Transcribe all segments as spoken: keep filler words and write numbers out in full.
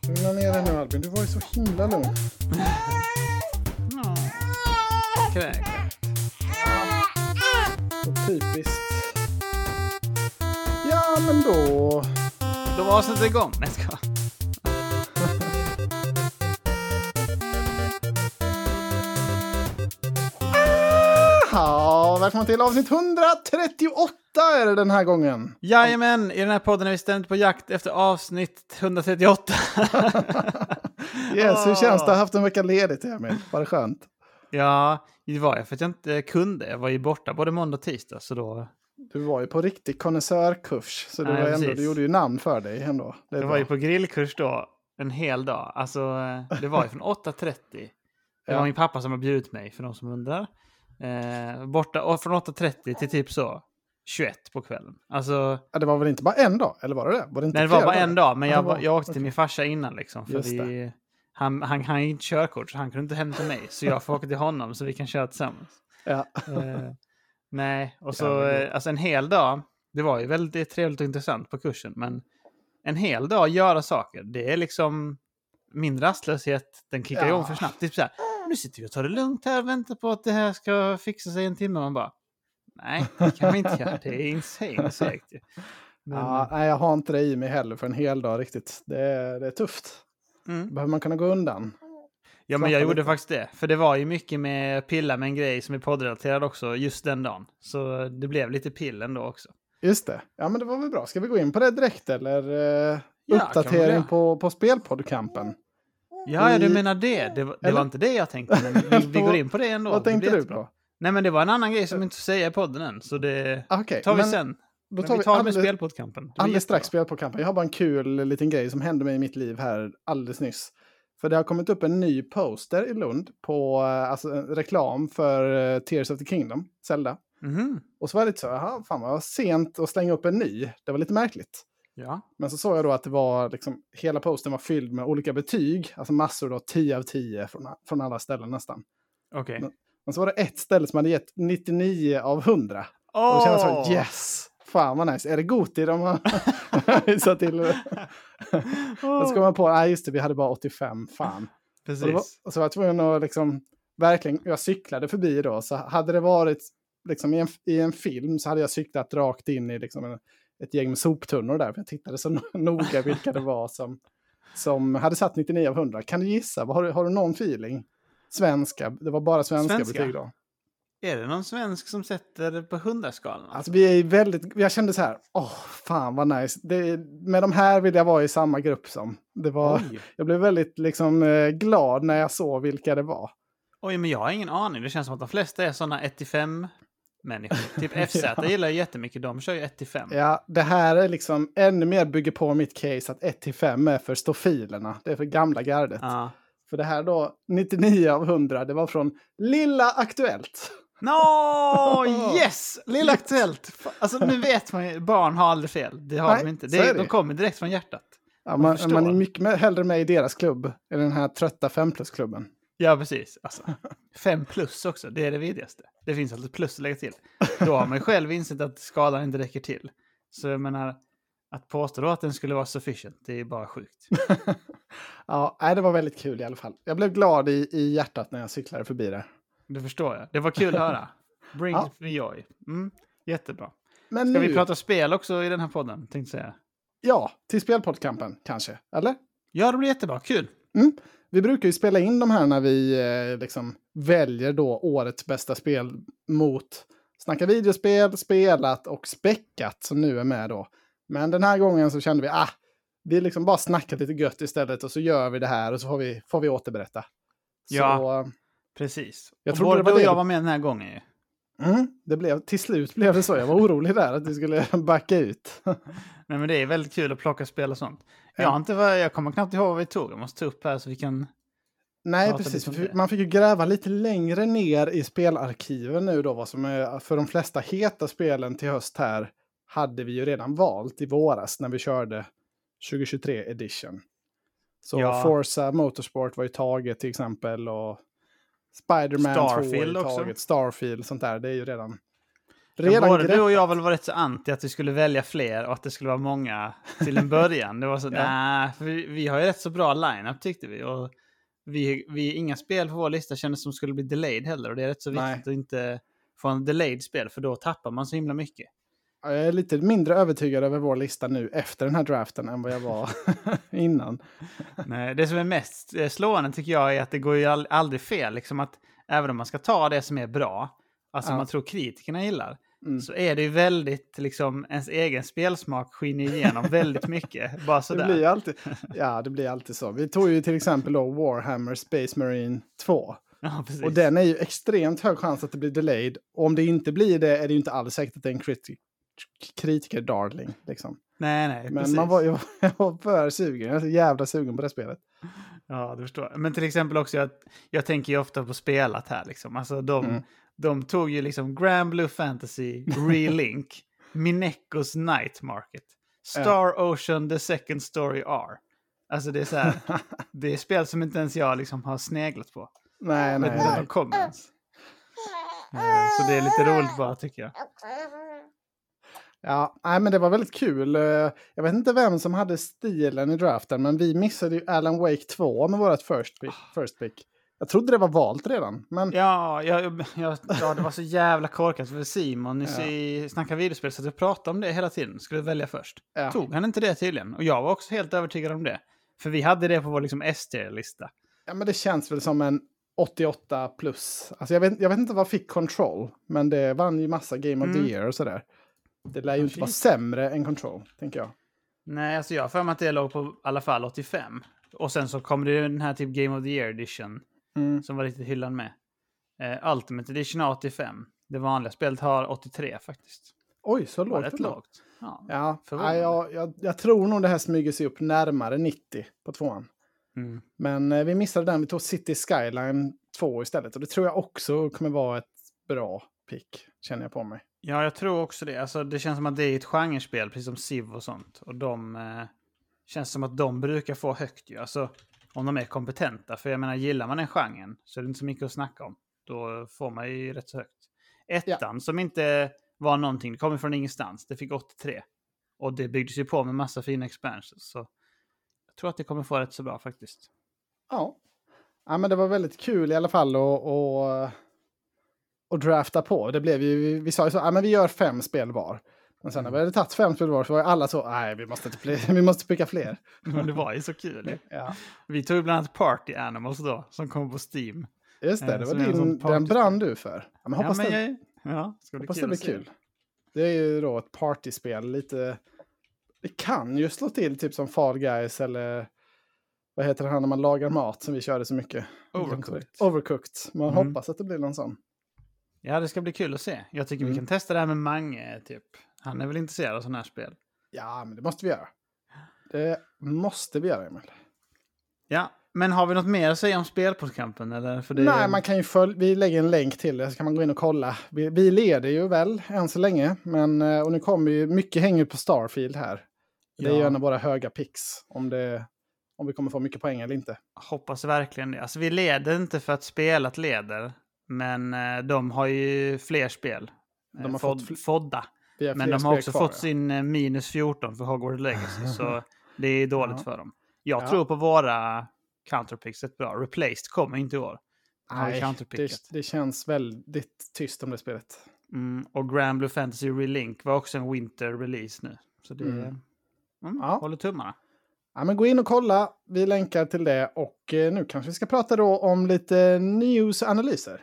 Lugna ner dig nu, Albin. Du var ju så himla lugn. Kräk. Så typiskt. Ja, men då... Då var avsnittet igång. Nej, ska. Ja, välkommen till avsnitt etthundratrettioåtta är det den här gången. Jajamän, i den här podden är vi ständigt på jakt efter avsnitt etthundratrettioåtta. Yes, hur känns det att ha haft en vecka ledigt, Emil? Var det skönt? Ja, det var jag för att jag inte kunde. Jag var ju borta både måndag och tisdag, så då... Du var ju på riktig konnässörkurs, så du, Nej, var ändå, precis. du gjorde ju namn för dig ändå. Det är Jag bra. var ju på grillkurs då en hel dag. Alltså, det var ju från åtta trettio. Det Ja. var min pappa som har bjudit mig, för de som undrar. Eh, borta, och från åtta trettio till typ så tjugoett på kvällen. Alltså, Ja, det var väl inte bara en dag, eller var det det? Var det inte nej, det var flera bara dagar? en dag, men Ja, jag, det var- var, jag åkte till okej. min farsa innan liksom. För Just vi, han, han, han har inte körkort, så han kunde inte hämta mig. Så jag får åka till honom så vi kan köra tillsammans. Ja. Eh, nej, och så Jävligt. eh, alltså en hel dag. Det var ju väldigt trevligt och intressant på kursen, men en hel dag göra saker, det är liksom min rastlöshet, den kickar Ja. igång för snabbt. Typ så här, nu sitter vi och tar det lugnt här och väntar på att det här ska fixa sig en timme. Man bara, nej, det kan vi inte göra. Det är insane segt ju. Men, Ja, nej, jag har inte det i mig heller för en hel dag riktigt. Det är, det är tufft. mm. Behöver man kunna gå undan? Ja, men jag Slappa gjorde lite. faktiskt det. För det var ju mycket med pilla med en grej som är poddrelaterad också just den dagen. Så det blev lite pill ändå också. Just det. Ja, men det var väl bra. Ska vi gå in på det direkt eller eh, Ja, kan vi uppdatering göra. på, på spelpoddkampen? Ja, ja, du Vi- menar det. Det, var- det Eller? var inte det jag tänkte, men vi, vi går in på det ändå. Vad Det tänkte blir du jättebra. på? Nej, men det var en annan grej som inte får säga i podden än. Så det Okej, tar vi men sen. Då Men tar vi vi tar med alldeles, spelpoddkampen. Det blir alldeles strax jättebra. spelpoddkampen. Jag har bara en kul liten grej som hände mig i mitt liv här alldeles nyss. För det har kommit upp en ny poster i Lund på eh, alltså, en reklam för eh, Tears of the Kingdom, Zelda. Mhm. Och så var det lite så, jaha, fan vad sent att slänga upp en ny. Det var lite märkligt. Ja. Men så såg jag då att det var liksom, hela posten var fylld med olika betyg. Alltså massor då, tio av tio från, från alla ställen nästan. Okej. Men- Men så var det ett ställe som hade gett nittionio av hundra. Och Åh! då kände jag så, yes! Fan vad nice. Är det Goti de har visat till? Då ska man på, nej just det, vi hade bara åttiofem, fan. Precis. Och, det var, och så var jag tvungen att liksom, verkligen, jag cyklade förbi då. Så hade det varit liksom i en, i en film så hade jag cyklat rakt in i liksom en, ett gäng med soptunnor där. För jag tittade så no- noga vilka det var som, som hade satt nittionio av hundra. Kan du gissa? Har du, har du någon feeling? Svenska, det var bara svenska, Svenska? betyg då. Är det någon svensk som sätter på hundraskalan? Alltså vi är väldigt, jag kände så här, åh fan vad nice. Det, med de här vill jag vara i samma grupp som. Det var, Oj. jag blev väldigt liksom eh, glad när jag såg vilka det var. Oj, men jag har ingen aning. Det känns som att de flesta är sådana ett till fem människor. Typ F Z Ja. gillar jag jättemycket. De kör ju ett till fem. Ja, det här är liksom ännu mer bygger på mitt case att ett till fem är för stofilerna. Det är för gamla gardet. Ja. För det här då, nittionio av hundra, det var från Lilla Aktuellt. No, yes! Lilla Aktuellt. Alltså nu vet man ju, barn har aldrig fel. Det har Nej, de inte. så Det, är det. de kommer direkt från hjärtat. Ja, man, förstår. man är mycket med, hellre med i deras klubb, i den här trötta fem plus-klubben. Ja, precis. Alltså, fem plus också, det är det vidrigaste. Det finns alltid plus att lägga till. Då har man ju själv insett att skalan inte räcker till. Så jag menar, att påstå då att den skulle vara sufficient, det är bara sjukt. Ja, nej, det var väldigt kul i alla fall. Jag blev glad i, i hjärtat när jag cyklade förbi det. Det förstår jag. Det var kul att höra. Bring Ja. me joy. Mm, jättebra. Men Ska nu, vi prata spel också i den här podden, tänkte säga. ja, till spelpoddkampen kanske, eller? Ja, det blir jättebra. Kul. Mm. Vi brukar ju spela in de här när vi eh, liksom väljer då årets bästa spel mot Snacka videospel, spelat och späckat som nu är med då. Men den här gången så kände vi, ah, vi liksom bara snackar lite gött istället och så gör vi det här och så får vi, får vi återberätta. Ja. Så, Precis. Jag och trodde både det var du och det jag du- var med den här gången ju. mm, det blev, till slut blev det så. Jag var orolig där att vi skulle backa ut. Nej, men det är väldigt kul att plocka spel och sånt. Ja. Jag, har inte, vad- jag kommer knappt ihåg vad vi tog. Jag måste ta upp här så vi kan... Nej, Prata precis. lite om För det. man fick ju gräva lite längre ner i spelarkiven nu då. Vad som är för de flesta heta spelen till höst här hade vi ju redan valt i våras när vi körde tjugohundratjugotre edition. Så Ja. Forza Motorsport var ju taget till exempel och Spider-Man två var ju Starfield också. taget. Starfield, sånt där. Det är ju redan... redan både greppat. du och jag har väl varit så anti att vi skulle välja fler och att det skulle vara många till en början. Det var så, Ja. nej, för vi, vi har ju rätt så bra line-up tyckte vi. Och vi, vi inga spel på vår lista kändes som skulle bli delayed heller. Och det är rätt så viktigt Nej. att inte få en delayed spel, för då tappar man så himla mycket. Jag är lite mindre övertygad över vår lista nu efter den här draften än vad jag var innan. Nej, det som är mest slående tycker jag är att det går ju all, aldrig fel. Liksom att även om man ska ta det som är bra, alltså Ja. man tror kritikerna gillar, Mm. så är det ju väldigt, liksom, ens egen spelsmak skiner igenom väldigt mycket. Bara Det sådär. blir alltid, ja, det blir alltid så. Vi tog ju till exempel då Warhammer Space Marine två. Ja, precis. Och den är ju extremt hög chans att det blir delayed. Och om det inte blir det är det ju inte alls säkert att det är en kriti- kritiker-darling. Liksom. Nej, nej, Men precis. man var, jag var för sugen. Jag är så jävla sugen på det spelet. Ja, du förstår. Men till exempel också, jag, jag tänker ju ofta på spelat här. Liksom. Alltså de, Mm. de tog ju liksom Grand Blue Fantasy, Relink, Minecos Night Market, Star Ocean The Second Story R. Alltså det är så här, det är spel som inte ens jag liksom har sneglat på. Nej, Jag nej, vet inte att nej. de kommer ens. Eh, Så det är lite roligt bara, tycker jag. Ja, nej, men det var väldigt kul. Eh, Jag vet inte vem som hade stilen i draften, men vi missade ju Alan Wake två med vårt first pick. First pick. Jag trodde det var valt redan, men Ja, jag, jag, ja, det var så jävla korkat för Simon Ja. i Snacka videospel, så att jag pratade om det hela tiden. Skulle välja först. ja. Tog han inte det tydligen? Och jag var också helt övertygad om det. För vi hade det på vår liksom S-tier-lista. ja, men det känns väl som en åttioåtta plus. Alltså jag vet, jag vet inte vad fick Control, men det vann ju massa Game of Mm. the Year och sådär. Det lär ju Ja, inte vara fint. sämre än Control, tänker jag. Nej, alltså jag har för mig att det låg på i alla fall åttiofem. Och sen så kom det ju den här typ Game of the Year edition Mm. som var riktigt hyllan med. Eh, Ultimate edition har åttiofem. Det vanliga spelet har åttiotre faktiskt. Oj, så Det var lågt rätt ändå. lågt. Ja. Ja, Förvånande. nej, jag, jag, jag tror nog det här smyger sig upp närmare nittio på tvåan. Mm. Men eh, vi missade den, vi tog City Skyline två istället. Och det tror jag också kommer vara ett bra pick, känner jag på mig. Ja, jag tror också det. Alltså, det känns som att det är ett genrespel, precis som Civ och sånt. Och de eh, känns som att de brukar få högt ju. Alltså, om de är kompetenta. För jag menar, gillar man en genren så är det inte så mycket att snacka om. Då får man ju rätt så högt. Ettan, som inte var någonting, det kommer från ingenstans. Det fick åttiotre. Och det byggdes ju på med massa fina expansions. Så jag tror att det kommer få rätt så bra faktiskt. Ja. Ja, men det var väldigt kul i alla fall att, att, att drafta på. Det blev ju, vi, vi sa ju så, ja, men vi gör fem spel var. Men sen när vi hade tagit fem spel var så var ju alla så, nej, vi måste, inte fler, vi måste picka fler. Men det var ju så kul. ju. Ja. Vi tog ju bland annat Party Animals då, som kom på Steam. Just det, Eh, det var som är en sån din, party- den brann du för. Ja, men Ja, hoppas men det, jag, ja, ska bli hoppas kul det blir att se. kul. Det är ju då ett partyspel, lite, det kan ju slå till typ som Fall Guys eller vad heter det här när man lagar mat som vi körde så mycket? Overcooked. Overcooked. Man Mm. hoppas att det blir någon sån. Ja, det ska bli kul att se. Jag tycker Mm. vi kan testa det här med Mange, typ. Han är väl intresserad av sådana här spel. Ja, men det måste vi göra. Det måste vi göra, Emil. Ja, men har vi något mer att säga om spelpostkampen? Eller? För det... Nej, man kan ju följa, vi lägger en länk till det så kan man gå in och kolla. Vi, vi leder ju väl än så länge, men eh, och nu kommer ju mycket hänger på Starfield här. Det är Ja. ju en av våra höga picks om det om vi kommer få mycket poäng eller inte. Hoppas verkligen det. Alltså vi leder inte för att spelet leder, men eh, de har ju fler spel. De har Eh, fått Fod- fl- Fodda. Vi har Men fler de har spel också kvar, fått ja. sin eh, minus fjorton för Hogwarts Legacy, så det är dåligt Ja. för dem. Jag Ja. tror på våra counterpicks rätt bra. Replaced kommer inte i år. Har vi Nej, counterpicket. det, det känns väldigt tyst om det spelet. Mm, och Grand Blue Fantasy Relink var också en winter release nu. Så det Mm. mm. Ja. håller tummarna. Ja, men gå in och kolla. Vi länkar till det och eh, nu kanske vi ska prata då om lite news-analyser.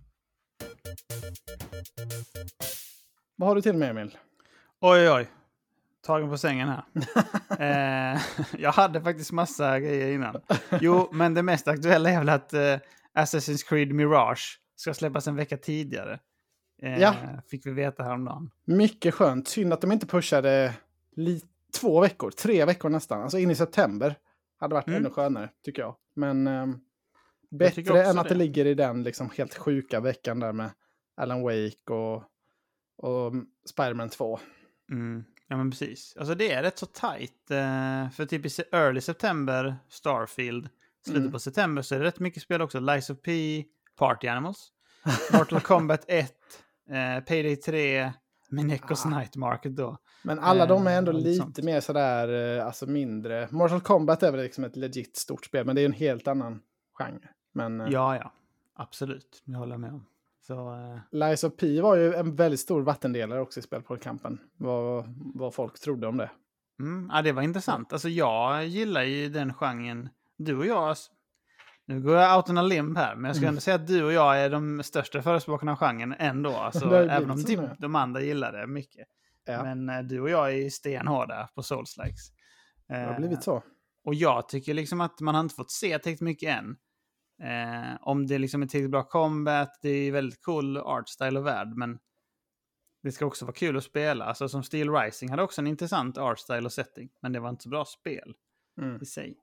Vad har du till med, Emil? Oj, oj, oj. Tagen på sängen här. eh, jag hade faktiskt massa grejer innan. Jo, men det mest aktuella är väl att eh, Assassin's Creed Mirage ska släppas en vecka tidigare. Eh, Ja. Fick vi veta häromdagen. Mycket skönt. Synd att de inte pushade li- två veckor, tre veckor nästan. Alltså in i september. Hade varit Mm. ännu skönare, tycker jag. Men eh, tycker bättre också än att det. det. ligger i den liksom helt sjuka veckan där med Alan Wake och, och Spider-Man två. Mm. Ja, men precis. Alltså det är rätt så tajt. Eh, för typ i se- early september, Starfield. Slutet Mm. på september så är det rätt mycket spel också. Lies of P, Party Animals, Mortal Kombat ett, eh, Payday tre, Minecos Ah. Night Market då. Men alla de är ändå Eh, lite sånt. mer sådär, eh, alltså mindre. Mortal Kombat är väl liksom ett legit stort spel, men det är en helt annan genre. Men eh, Ja, ja. Absolut. Det håller jag med om. Så, eh, Lies of P var ju en väldigt stor vattendelare också i Spelportkampen. Vad, vad folk trodde om det. mm, ja, det var intressant. Alltså jag gillar ju den genren. Du och jag... Nu går jag out on a limb här, men jag ska Mm. ändå säga att du och jag är de största förespråkarna av genren ändå. Alltså, Det har ju även blivit om så typ nu. de andra gillar det mycket. Ja, Men eh, du och jag är stenhårda på Souls-likes. det har Eh, blivit så. Och jag tycker liksom att man har inte fått se tillräckligt mycket än. Eh, om det liksom är tillräckligt bra combat, det är väldigt cool art style och värld, men det ska också vara kul att spela. Alltså som Steel Rising hade också en intressant art style och setting, men det var inte så bra spel Mm. i sig.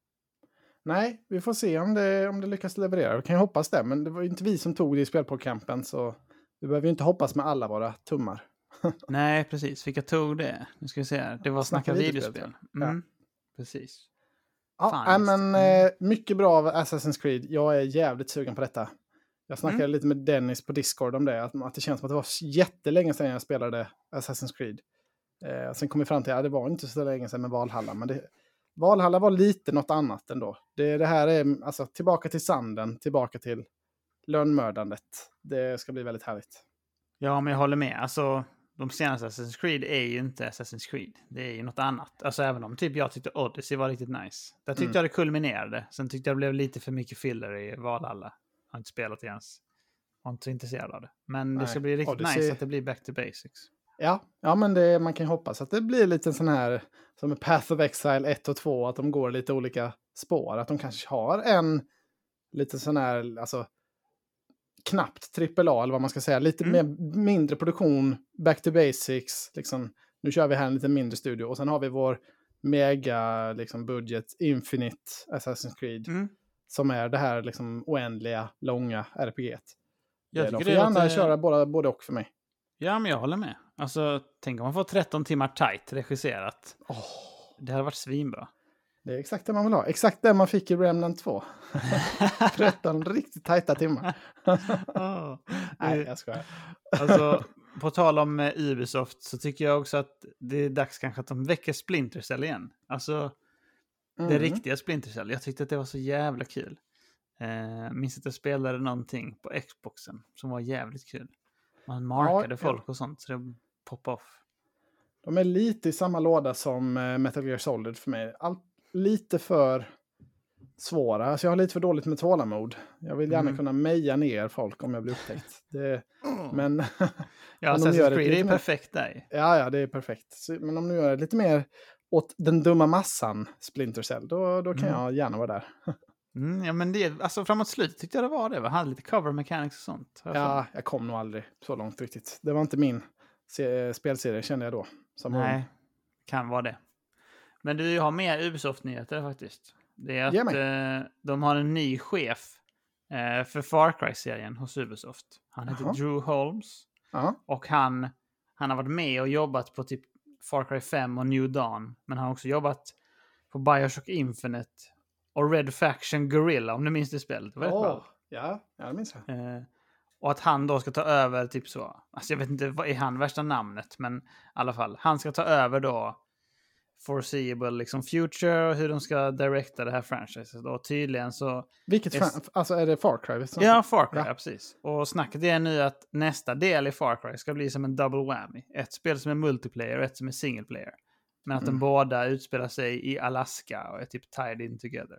Nej, vi får se om det, om det lyckas leverera. Vi kan ju hoppas det, men det var ju inte vi som tog det i Spelportkampen, så vi behöver ju inte hoppas med alla våra tummar. Nej, precis. Vilka tog det? Nu ska vi se här. Det var Snacka, Snacka videospel. videospel, Mm. Precis. Ja, Fan, nej, men just- eh, mycket bra av Assassin's Creed. Jag är jävligt sugen på detta. Jag snackade Mm. lite med Dennis på Discord om det, att, att det känns som att det var jättelänge sedan jag spelade Assassin's Creed. Eh, sen kom vi fram till att ja, det var inte så länge sedan med Valhalla, men det, Valhalla var lite något annat ändå. Det, det här är alltså tillbaka till sanden, tillbaka till lönnmördandet. Det ska bli väldigt härligt. Ja, men jag håller med. Alltså, de senaste Assassin's Creed är ju inte Assassin's Creed. Det är ju något annat. Alltså även om typ jag tyckte Odyssey var riktigt nice. Där tyckte Mm. jag det kulminerade. Sen tyckte jag det blev lite för mycket filler i Valhalla. Har inte spelat det ens. Var inte så intresserad av det. Men det Nej, ska bli riktigt Odyssey- nice att det blir back to basics. Ja, ja men det, man kan ju hoppas att det blir lite en sån här som med Path of Exile ett och två, att de går lite olika spår. Att de kanske har en lite sån här, alltså knappt trippel A eller vad man ska säga. Lite Mm. mer, mindre produktion, back to basics. Liksom, nu kör vi här en lite mindre studio. Och sen har vi vår mega liksom, budget Infinite Assassin's Creed. Mm. Som är det här liksom, oändliga, långa R P G:t. Jag De tycker får det gärna låter- köra både, både och för mig. Ja, men jag håller med. Alltså, tänk om man får tretton timmar tight regisserat. Åh. Det hade varit svinbra. Det är exakt det man vill ha. Exakt det man fick i Remnant två. tretton riktigt tajta timmar. Oh. Nej, jag skojar. Alltså, på tal om eh, Ubisoft så tycker jag också att det är dags kanske att de väcker Splinter Cell igen. Alltså, det Mm. riktiga Splinter Cell. Jag tyckte att det var så jävla kul. Eh, minns att jag spelade någonting på Xboxen som var jävligt kul. Man markade Ja, folk och sånt så det poppade off. De är lite i samma låda som eh, Metal Gear Solid för mig. Allt lite för svåra. Alltså jag har lite för dåligt med tålamod. Jag vill gärna Mm. kunna meja ner folk om jag blir upptäckt. Det, men Ja, men de gör Assassin's det Creed är lite ju mer- perfekt där. ja, ja, det är perfekt. Så, men om du gör det lite mer åt den dumma massan Splinter Cell, då, då kan Mm. jag gärna vara där. Mm, ja, men det, alltså framåt slutet tyckte jag det var det. Va? Hade lite cover mechanics och sånt. har jag för mig. Ja, jag kom nog aldrig så långt riktigt. Det var inte min se- spelserie kände jag då. Som Nej, ung. kan vara det. Men du, jag har mer Ubisoft-nyheter faktiskt. Det är Ge att mig. eh, de har en ny chef eh, för Far Cry-serien hos Ubisoft. Han heter Jaha. Drew Holmes. Ja, Och han, han har varit med och jobbat på typ Far Cry fem och New Dawn. Men han har också jobbat på Bioshock Infinite och Red Faction Guerrilla, om du minns det spelet. Det var rätt Åh, bra. ja, ja, det minns jag. Eh, och att han då ska ta över typ så. Alltså jag vet inte, vad är han värsta namnet? Men i alla fall, han ska ta över då foreseeable liksom future och hur de ska directa det här franchiset. Och tydligen så... Vilket Yes. fan, alltså är det Far Cry? Visst? Ja, Far Cry, Ja. ja. precis. Och snacket är nu att nästa del i Far Cry ska bli som en double whammy. Ett spel som är multiplayer och ett som är single player. Men att Mm. de båda utspelar sig i Alaska och är typ tied in together.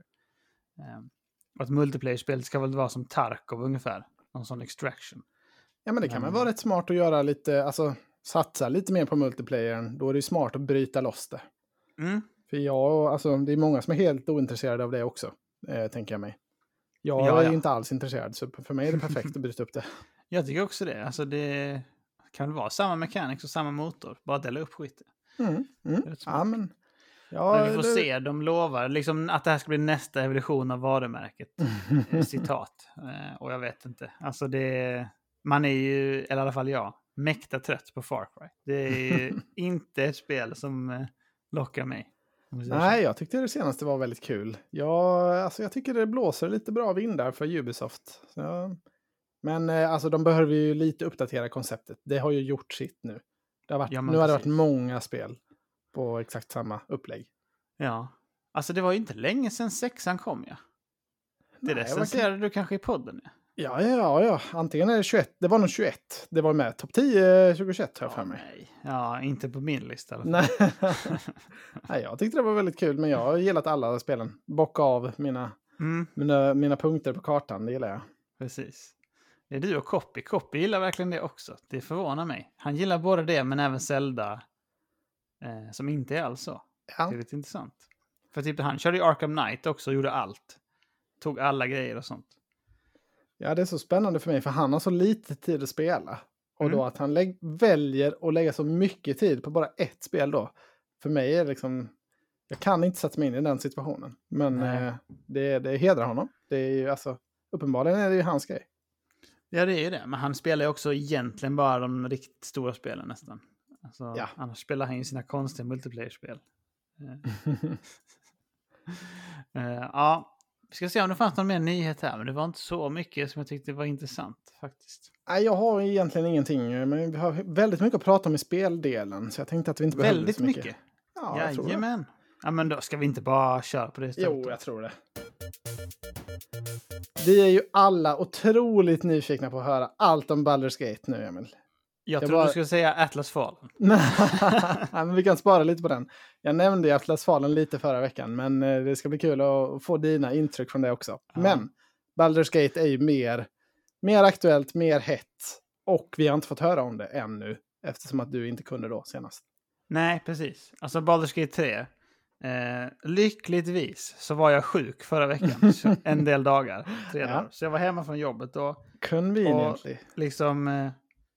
Um, och att multiplayer-spelet ska väl vara som Tarkov ungefär. Någon sån extraction. Ja, men det kan väl Mm. vara rätt smart att göra lite, alltså satsa lite mer på multiplayern. Då är det ju smart att bryta loss det. Mm. För jag, alltså det är många som är helt ointresserade av det också, eh, tänker jag mig. Jag Ja, är ja. ju inte alls intresserad, så för mig är det perfekt att bryta upp det. Jag tycker också det. Alltså det kan väl vara samma mechanics och samma motor. Bara dela upp skiten. Mm, mm. Rätt smart. Ja, men... Ja, Men vi får det- se. De lovar liksom att det här ska bli nästa evolution av varumärket. Eh, Citat. Eh, och jag vet inte. Alltså det... Man är ju, eller i alla fall jag, mäkta trött på Far Cry. Det är ju inte ett spel som eh, lockar mig. om vi säger så. Nej, jag tyckte det senaste var väldigt kul. Ja, alltså jag tycker det blåser lite bra vindar för Ubisoft. Så, men eh, alltså de behöver ju lite uppdatera konceptet. Det har ju gjort sitt nu. Det har varit, Ja, nu men har det varit precis. många spel på exakt samma upplägg. Ja. Alltså det var ju inte länge sedan sexan kom, ja. Det Nej, recenserade du kanske i podden, ja. Ja, ja, ja. Antingen är det tjugoett. Det var nog tjugoett. Det var med topp tio tjugohundratjugoett har jag för mig. Nej. Ja, inte på min lista i alla fall. Nej. Nej, jag tyckte det var väldigt kul, men jag har gillat alla spelen. Bocka av mina, Mm, mina, mina punkter på kartan, det gillar jag. precis. Det är du och Copy. Copy gillar verkligen det också. Det förvånar mig. Han gillar både det, men även Zelda. Eh, som inte är alls så. Ja. Det är lite intressant. För typ han körde ju Arkham Knight också och gjorde allt. Tog alla grejer och sånt. Ja, det är så spännande för mig, för han har så lite tid att spela. Och Mm. då att han lägg- väljer att lägga så mycket tid på bara ett spel då. För mig är det liksom... Jag kan inte sätta mig in i den situationen. Men Nej. eh, det, det hedrar honom. Det är ju alltså... Uppenbarligen är det ju hans grej. Ja, det är ju det. Men han spelar ju också egentligen bara de riktigt stora spelen nästan. Alltså, Ja. Annars spelar han ju sina konstiga multiplayer-spel. Eh, eh, ja, vi ska se om det fanns någon mer nyhet här. Men det var inte så mycket som jag tyckte var intressant faktiskt. Nej, jag har egentligen ingenting. Men vi har väldigt mycket att prata om i speldelen. Så jag tänkte att vi inte behövde Väldigt så mycket. mycket. Ja, jag tror det. Jajamän. Ja, men då ska vi inte bara köra på det istället. Jo, då? jag tror det. Vi är ju alla otroligt nyfikna på att höra allt om Baldur's Gate nu, Emil. Jag, Jag tror bara- du skulle säga Atlas Fallen. Nej, men vi kan spara lite på den. Jag nämnde ju Atlas Fallen lite förra veckan, men eh, det ska bli kul att få dina intryck från det också. Ja. Men Baldur's Gate är ju mer, mer aktuellt, mer hett. Och vi har inte fått höra om det ännu, eftersom att du inte kunde då senast. Nej, precis. Alltså Baldur's Gate tre. Eh, lyckligtvis så var jag sjuk förra veckan. så en del dagar. Tre Ja. dagar. Så jag var hemma från jobbet och Kunde vi Och- egentligen? liksom eh,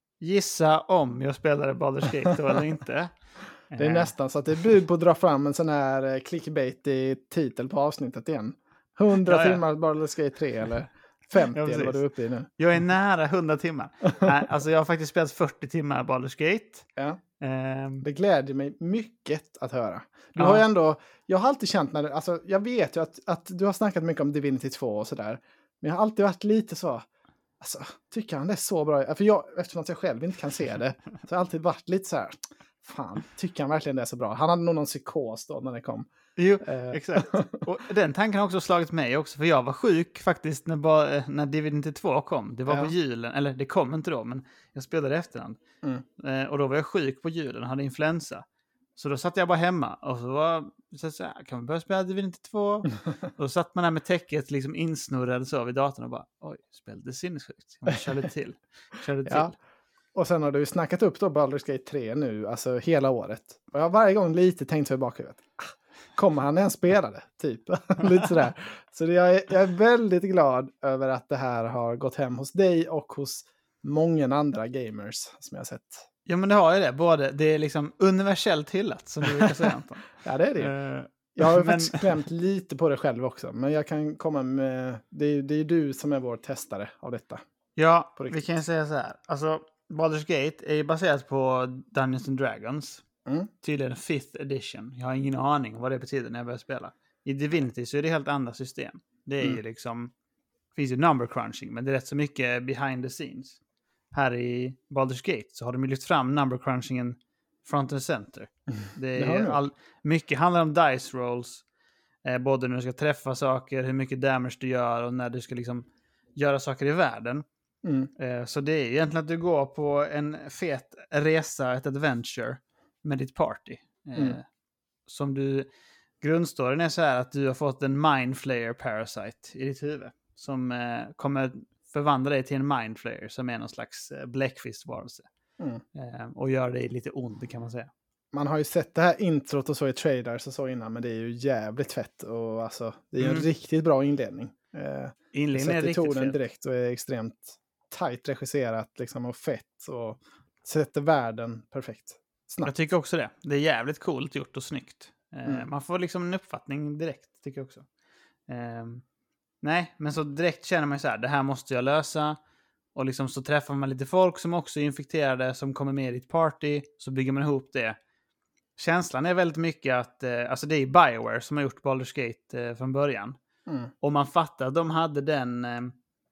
gissa om jag spelade Baldur's Gate då eller inte. Det är Eh, nästan så att det är bud på att dra fram en sån här eh, clickbait i titel på avsnittet igen. hundra Ja, ja. timmar Baldur's Gate tre eller femtio Ja, eller vad precis. du är uppe i nu. Jag är nära hundra timmar. Nej, alltså jag har faktiskt spelat fyrtio timmar Baldur's Gate. Ja. Ehm, Det glädjer mig mycket att höra. Du Ja. har ju ändå, jag har alltid känt när det, alltså jag vet ju att, att du har snackat mycket om Divinity två och sådär. Men jag har alltid varit lite så, alltså tycker han det är så bra? För jag, eftersom att jag själv inte kan se det, så har jag alltid varit lite så här, fan, tycker han verkligen det är så bra? Han hade nog någon psykos då när det kom. jo, Eh, exakt. Och den tanken har också slagit mig också. För jag var sjuk faktiskt när, bara, eh, när Divinity två kom. Det var Ja. på julen. Eller det kom inte då, men jag spelade i efterhand. Mm. Eh, och då var jag sjuk på julen och hade influensa. Så då satt jag bara hemma. Och så var så så här, kan vi börja spela Divinity två? Och då satt man där med täcket liksom insnurrad så vid datorn och bara, oj, spelade sinnessjukt. Jag körde till. Körde till. Ja. Och sen har du ju snackat upp då Baldur's Gate tre nu, alltså hela året. Och jag har varje gång lite tänkt så i bakhuvudet. Ah, kommer han ens spela det? Typ. lite sådär. Så det, jag, är, jag är väldigt glad över att det här har gått hem hos dig och hos många andra gamers som jag har sett. Ja, men det har ju det. Både, det är liksom universellt hyllat, som du brukar säga, Anton. Ja, det är det. Eh, Jag har ju men- faktiskt klämt lite på det själv också. Men jag kan komma med... Det är, det är du som är vår testare av detta. Ja, På vi riktigt. kan ju säga så här. Alltså, Baldur's Gate är ju baserat på Dungeons and Dragons. Mm. Tydligen fifth edition. Jag har ingen aning vad det betyder när jag börjar spela. I Divinity så är det helt andra system. Det är Mm. ju liksom... Det finns ju number crunching, men det är rätt så mycket behind the scenes. Här i Baldur's Gate så har de ju lyft fram number crunchingen front and center. Det Det har är de. ju all, mycket handlar om dice rolls. Eh, både när du ska träffa saker, hur mycket damage du gör och när du ska liksom göra saker i världen. Mm. Eh, så det är ju egentligen att du går på en fet resa, ett adventure med ditt party. Eh, Mm. Som du... Grundstoryn är så här att du har fått en mindflayer parasite i ditt huvud. Som eh, kommer förvandla dig till en mindflayer som är någon slags eh, Blackfist-varelse. Mm. Eh, och gör dig lite ond, kan man säga. Man har ju sett det här introt och så i trailers och så innan, men det är ju jävligt fett. Och alltså, det är ju en Mm. riktigt bra inledning. Eh, Inledningen är sätter riktigt tonen fet. direkt och är extremt tajt regisserat liksom, och fett. Och sätter världen perfekt. Jag Snabbt. tycker också det. Det är jävligt coolt gjort och snyggt. Eh, Mm. Man får liksom en uppfattning direkt, tycker jag också. Eh, nej, men så direkt känner man ju så här, det här måste jag lösa. Och liksom så träffar man lite folk som också är infekterade, som kommer med i ditt party. Så bygger man ihop det. Känslan är väldigt mycket att, eh, alltså det är BioWare som har gjort Baldur's Gate eh, från början. Mm. Och man fattar att de hade den, eh,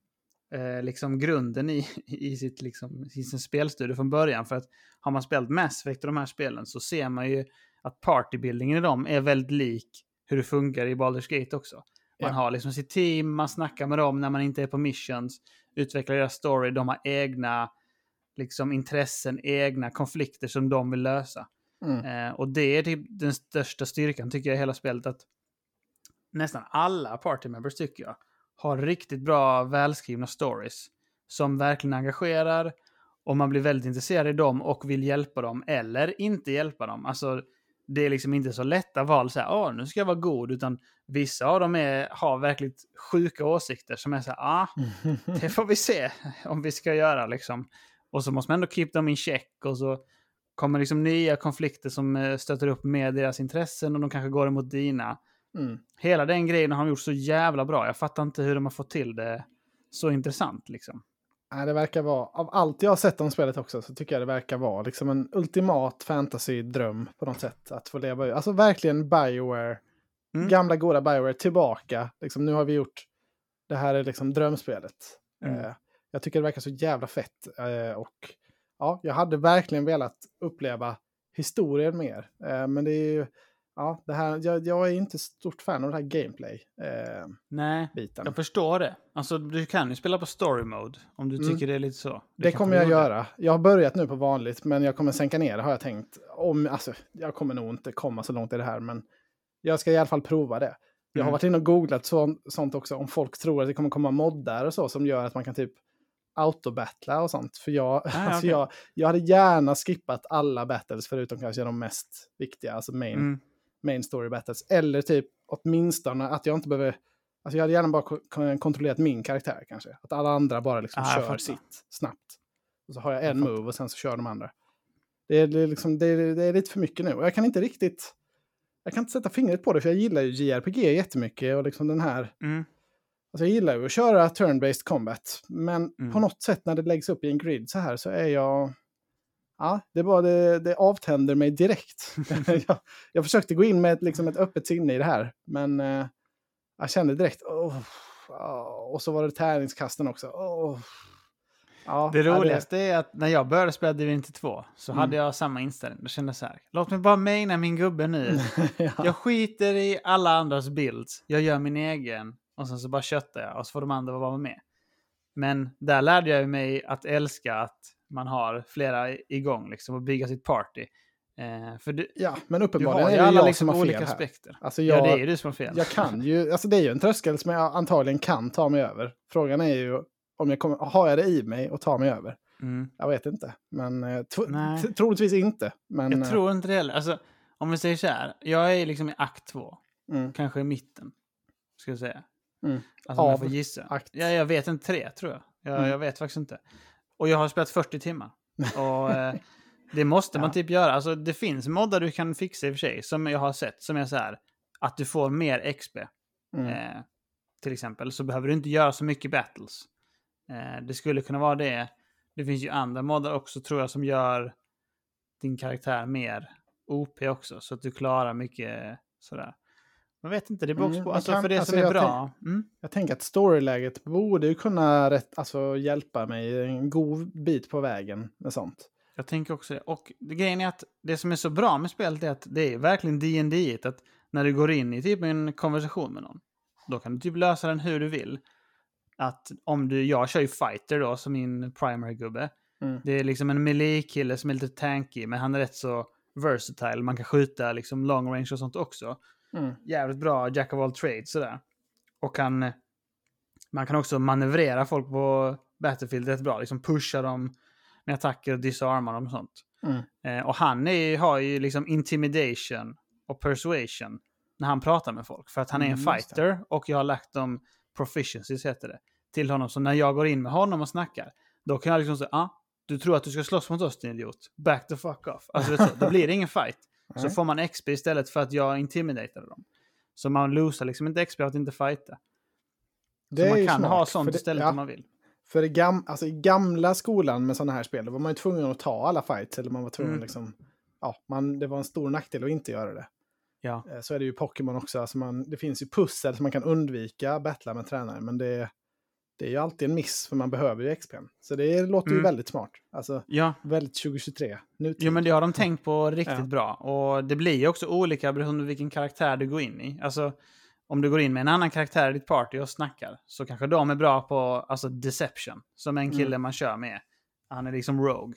eh, liksom grunden i, i, sitt, liksom, i sin spelstudie från början. För att har man spelat Mass Effect och de här spelen så ser man ju att partybuildingen i dem är väldigt lik hur det funkar i Baldur's Gate också. Man ja. har liksom sitt team, man snackar med dem när man inte är på missions, utvecklar deras story, de har egna liksom, intressen, egna konflikter som de vill lösa. Mm. Eh, och det är typ den största styrkan tycker jag i hela spelet, att nästan alla party members tycker jag har riktigt bra välskrivna stories som verkligen engagerar, och man blir väldigt intresserad i dem och vill hjälpa dem eller inte hjälpa dem. Alltså det är liksom inte så lätta val så här, åh nu ska jag vara god, utan vissa av dem är, har verkligen sjuka åsikter som är så här, ah, det får vi se om vi ska göra liksom. Och så måste man ändå keep dem in check, och så kommer liksom nya konflikter som stöter upp med deras intressen och de kanske går emot dina. Mm. Hela den grejen har de gjort så jävla bra. Jag fattar inte hur de har fått till det så intressant liksom. Nej, det verkar vara, av allt jag har sett om spelet också, så tycker jag det verkar vara liksom en ultimat fantasy-dröm på något sätt. Att få leva, alltså verkligen BioWare, mm. gamla goda BioWare tillbaka. Liksom, nu har vi gjort, det här är liksom drömspelet. Mm. Eh, jag tycker det verkar så jävla fett. Eh, och ja, jag hade verkligen velat uppleva historien mer. Eh, men det är ju, ja, det här, jag, jag är inte stort fan av det här gameplay eh, Nej, biten. Jag förstår det. Alltså du kan ju spela på story mode om du mm. tycker det är lite så. Det, det kommer jag göra. Jag har börjat nu på vanligt, men jag kommer sänka ner det har jag tänkt. Om, alltså, jag kommer nog inte komma så långt i det här, men jag ska i alla fall prova det. Jag har mm. varit inne och googlat så, sånt också, om folk tror att det kommer komma moddar och så som gör att man kan typ autobattla och sånt. För jag, ah, alltså okay. jag, jag hade gärna skippat alla battles förutom kanske de mest viktiga, alltså main. Mm. main story battles, eller typ åtminstone att jag inte behöver, alltså jag hade gärna bara ko- kontrollerat min karaktär kanske, att alla andra bara liksom ah, kör sitt snabbt, och så har jag en jag move och sen så kör de andra. Det är, det är liksom, det är, det är lite för mycket nu, och jag kan inte riktigt jag kan inte sätta fingret på det, för jag gillar ju J R P G jättemycket, och liksom den här mm. alltså jag gillar ju att köra turn-based combat, men mm. på något sätt när det läggs upp i en grid så här, så är jag ja, det, bara, det, det avtänder mig direkt. jag, jag försökte gå in med ett, liksom ett öppet sinne i det här. Men eh, jag kände direkt. Oh, oh, och så var det tärningskasten också. Oh, ja, det roligaste det... är att när jag började spela Divinity två så mm. hade jag samma inställning. Då kände jag så här. Låt mig bara maina min gubbe nu. ja. Jag skiter i alla andras builds. Jag gör min egen. Och sen så bara köttar jag. Och så får de andra vara med. Men där lärde jag mig att älska att man har flera igång liksom, och bygga sitt party. Eh, för du, ja, men uppenbarligen är det alla liksom olika aspekter. Alltså jag, ja, det är ju du som har fel. Jag kan ju, alltså det är ju en tröskel som jag antagligen kan ta mig över. Frågan är ju om jag kommer, har jag det i mig och ta mig över? Mm. Jag vet inte, men eh, t- t- troligtvis inte. Men, jag tror inte det heller. Alltså, om vi säger så här, jag är liksom i akt två, mm. kanske i mitten, ska jag säga. Mm. Alltså om jag får gissa. Akt. Ja, jag vet inte, tre tror jag. Jag, mm. jag vet faktiskt inte. Och jag har spelat fyrtio timmar. Och eh, det måste man ja. typ göra. Alltså det finns moddar du kan fixa i och för sig, som jag har sett, som är så här, att du får mer X P. Mm. Eh, till exempel, så behöver du inte göra så mycket battles. Eh, det skulle kunna vara det. Det finns ju andra moddar också, tror jag, som gör din karaktär mer O P också. Så att du klarar mycket sådär. Man vet inte, det beror också på. Alltså kan, för det alltså som är bra. Tänk, mm. Jag tänker att storyläget borde ju kunna rätt, alltså, hjälpa mig en god bit på vägen med sånt. Jag tänker också det. Och det, grejen är att det som är så bra med spelet är att det är verkligen D and D, att när du går in i typ en konversation med någon, då kan du typ lösa den hur du vill. Att om du, jag kör ju fighter då som min primary gubbe. Mm. Det är liksom en melee-kille som är lite tanky, men han är rätt så versatile. Man kan skjuta liksom long range och sånt också. Mm. Jävligt bra jack of all trades sådär. Och kan, man kan också manövrera folk på Battlefield rätt bra. Liksom pusha dem med attacker och disarma dem och sånt. Mm. Eh, och han är, har ju liksom intimidation och persuasion när han pratar med folk. För att han är en mm, fighter och jag har lagt dem proficiencies heter det till honom. Så när jag går in med honom och snackar, då kan jag liksom säga, ah, du tror att du ska slåss mot oss din idiot. Back the fuck off. Alltså vet du, då blir det ingen fight. Så får man X P istället för att jag intimidatade dem. Så man losar liksom inte X P att inte fighta. Så man kan smart, ha sånt det, istället ja, om man vill. För det gam, alltså i gamla skolan med sådana här spel, då var man ju tvungen att ta alla fights. Eller man var tvungen mm. liksom, ja, man, det var en stor nackdel att inte göra det. Ja. Så är det ju Pokémon också. Alltså man, det finns ju pussel som man kan undvika battla med tränare. Men det, det är ju alltid en miss för man behöver ju X P. Så det låter mm. ju väldigt smart. Alltså ja. väldigt tjugohundratjugotre. Nutid. Jo, men det har de tänkt på riktigt ja. bra. Och det blir ju också olika beroende på vilken karaktär du går in i. Alltså om du går in med en annan karaktär i ditt party och snackar så kanske de är bra på alltså deception. Som en kille mm. man kör med. Han är liksom rogue.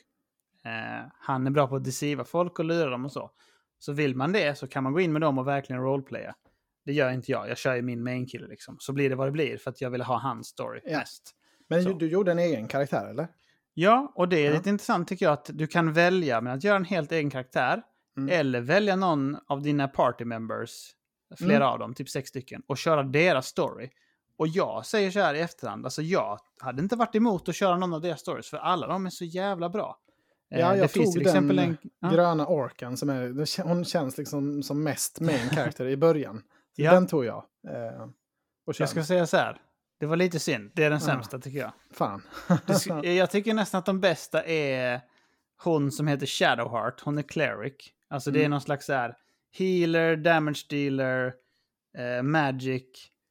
Eh, han är bra på att deceiva folk och lura dem och så. Så vill man det så kan man gå in med dem och verkligen roleplaya. Det gör inte jag. Jag kör ju min main kille liksom. Så blir det vad det blir för att jag vill ha hans story ja. mest. Men så. Du gjorde en egen karaktär eller? Ja, och det är ja. lite intressant tycker jag att du kan välja med att göra en helt egen karaktär. Mm. Eller välja någon av dina party members, flera mm. av dem, typ sex stycken, och köra deras story. Och jag säger så här i efterhand, alltså jag hade inte varit emot att köra någon av deras stories för alla de är så jävla bra. Ja, jag det tog finns till den exempel en ja. gröna orken som är, hon känns liksom som mest main character i början. Så ja. Den tog jag. Eh, och jag ska säga så här, det var lite synd, det är den sämsta ja. tycker jag. Fan. det, jag tycker nästan att de bästa är hon som heter Shadowheart, hon är cleric. Alltså mm. det är någon slags så här healer, damage dealer, eh, magic.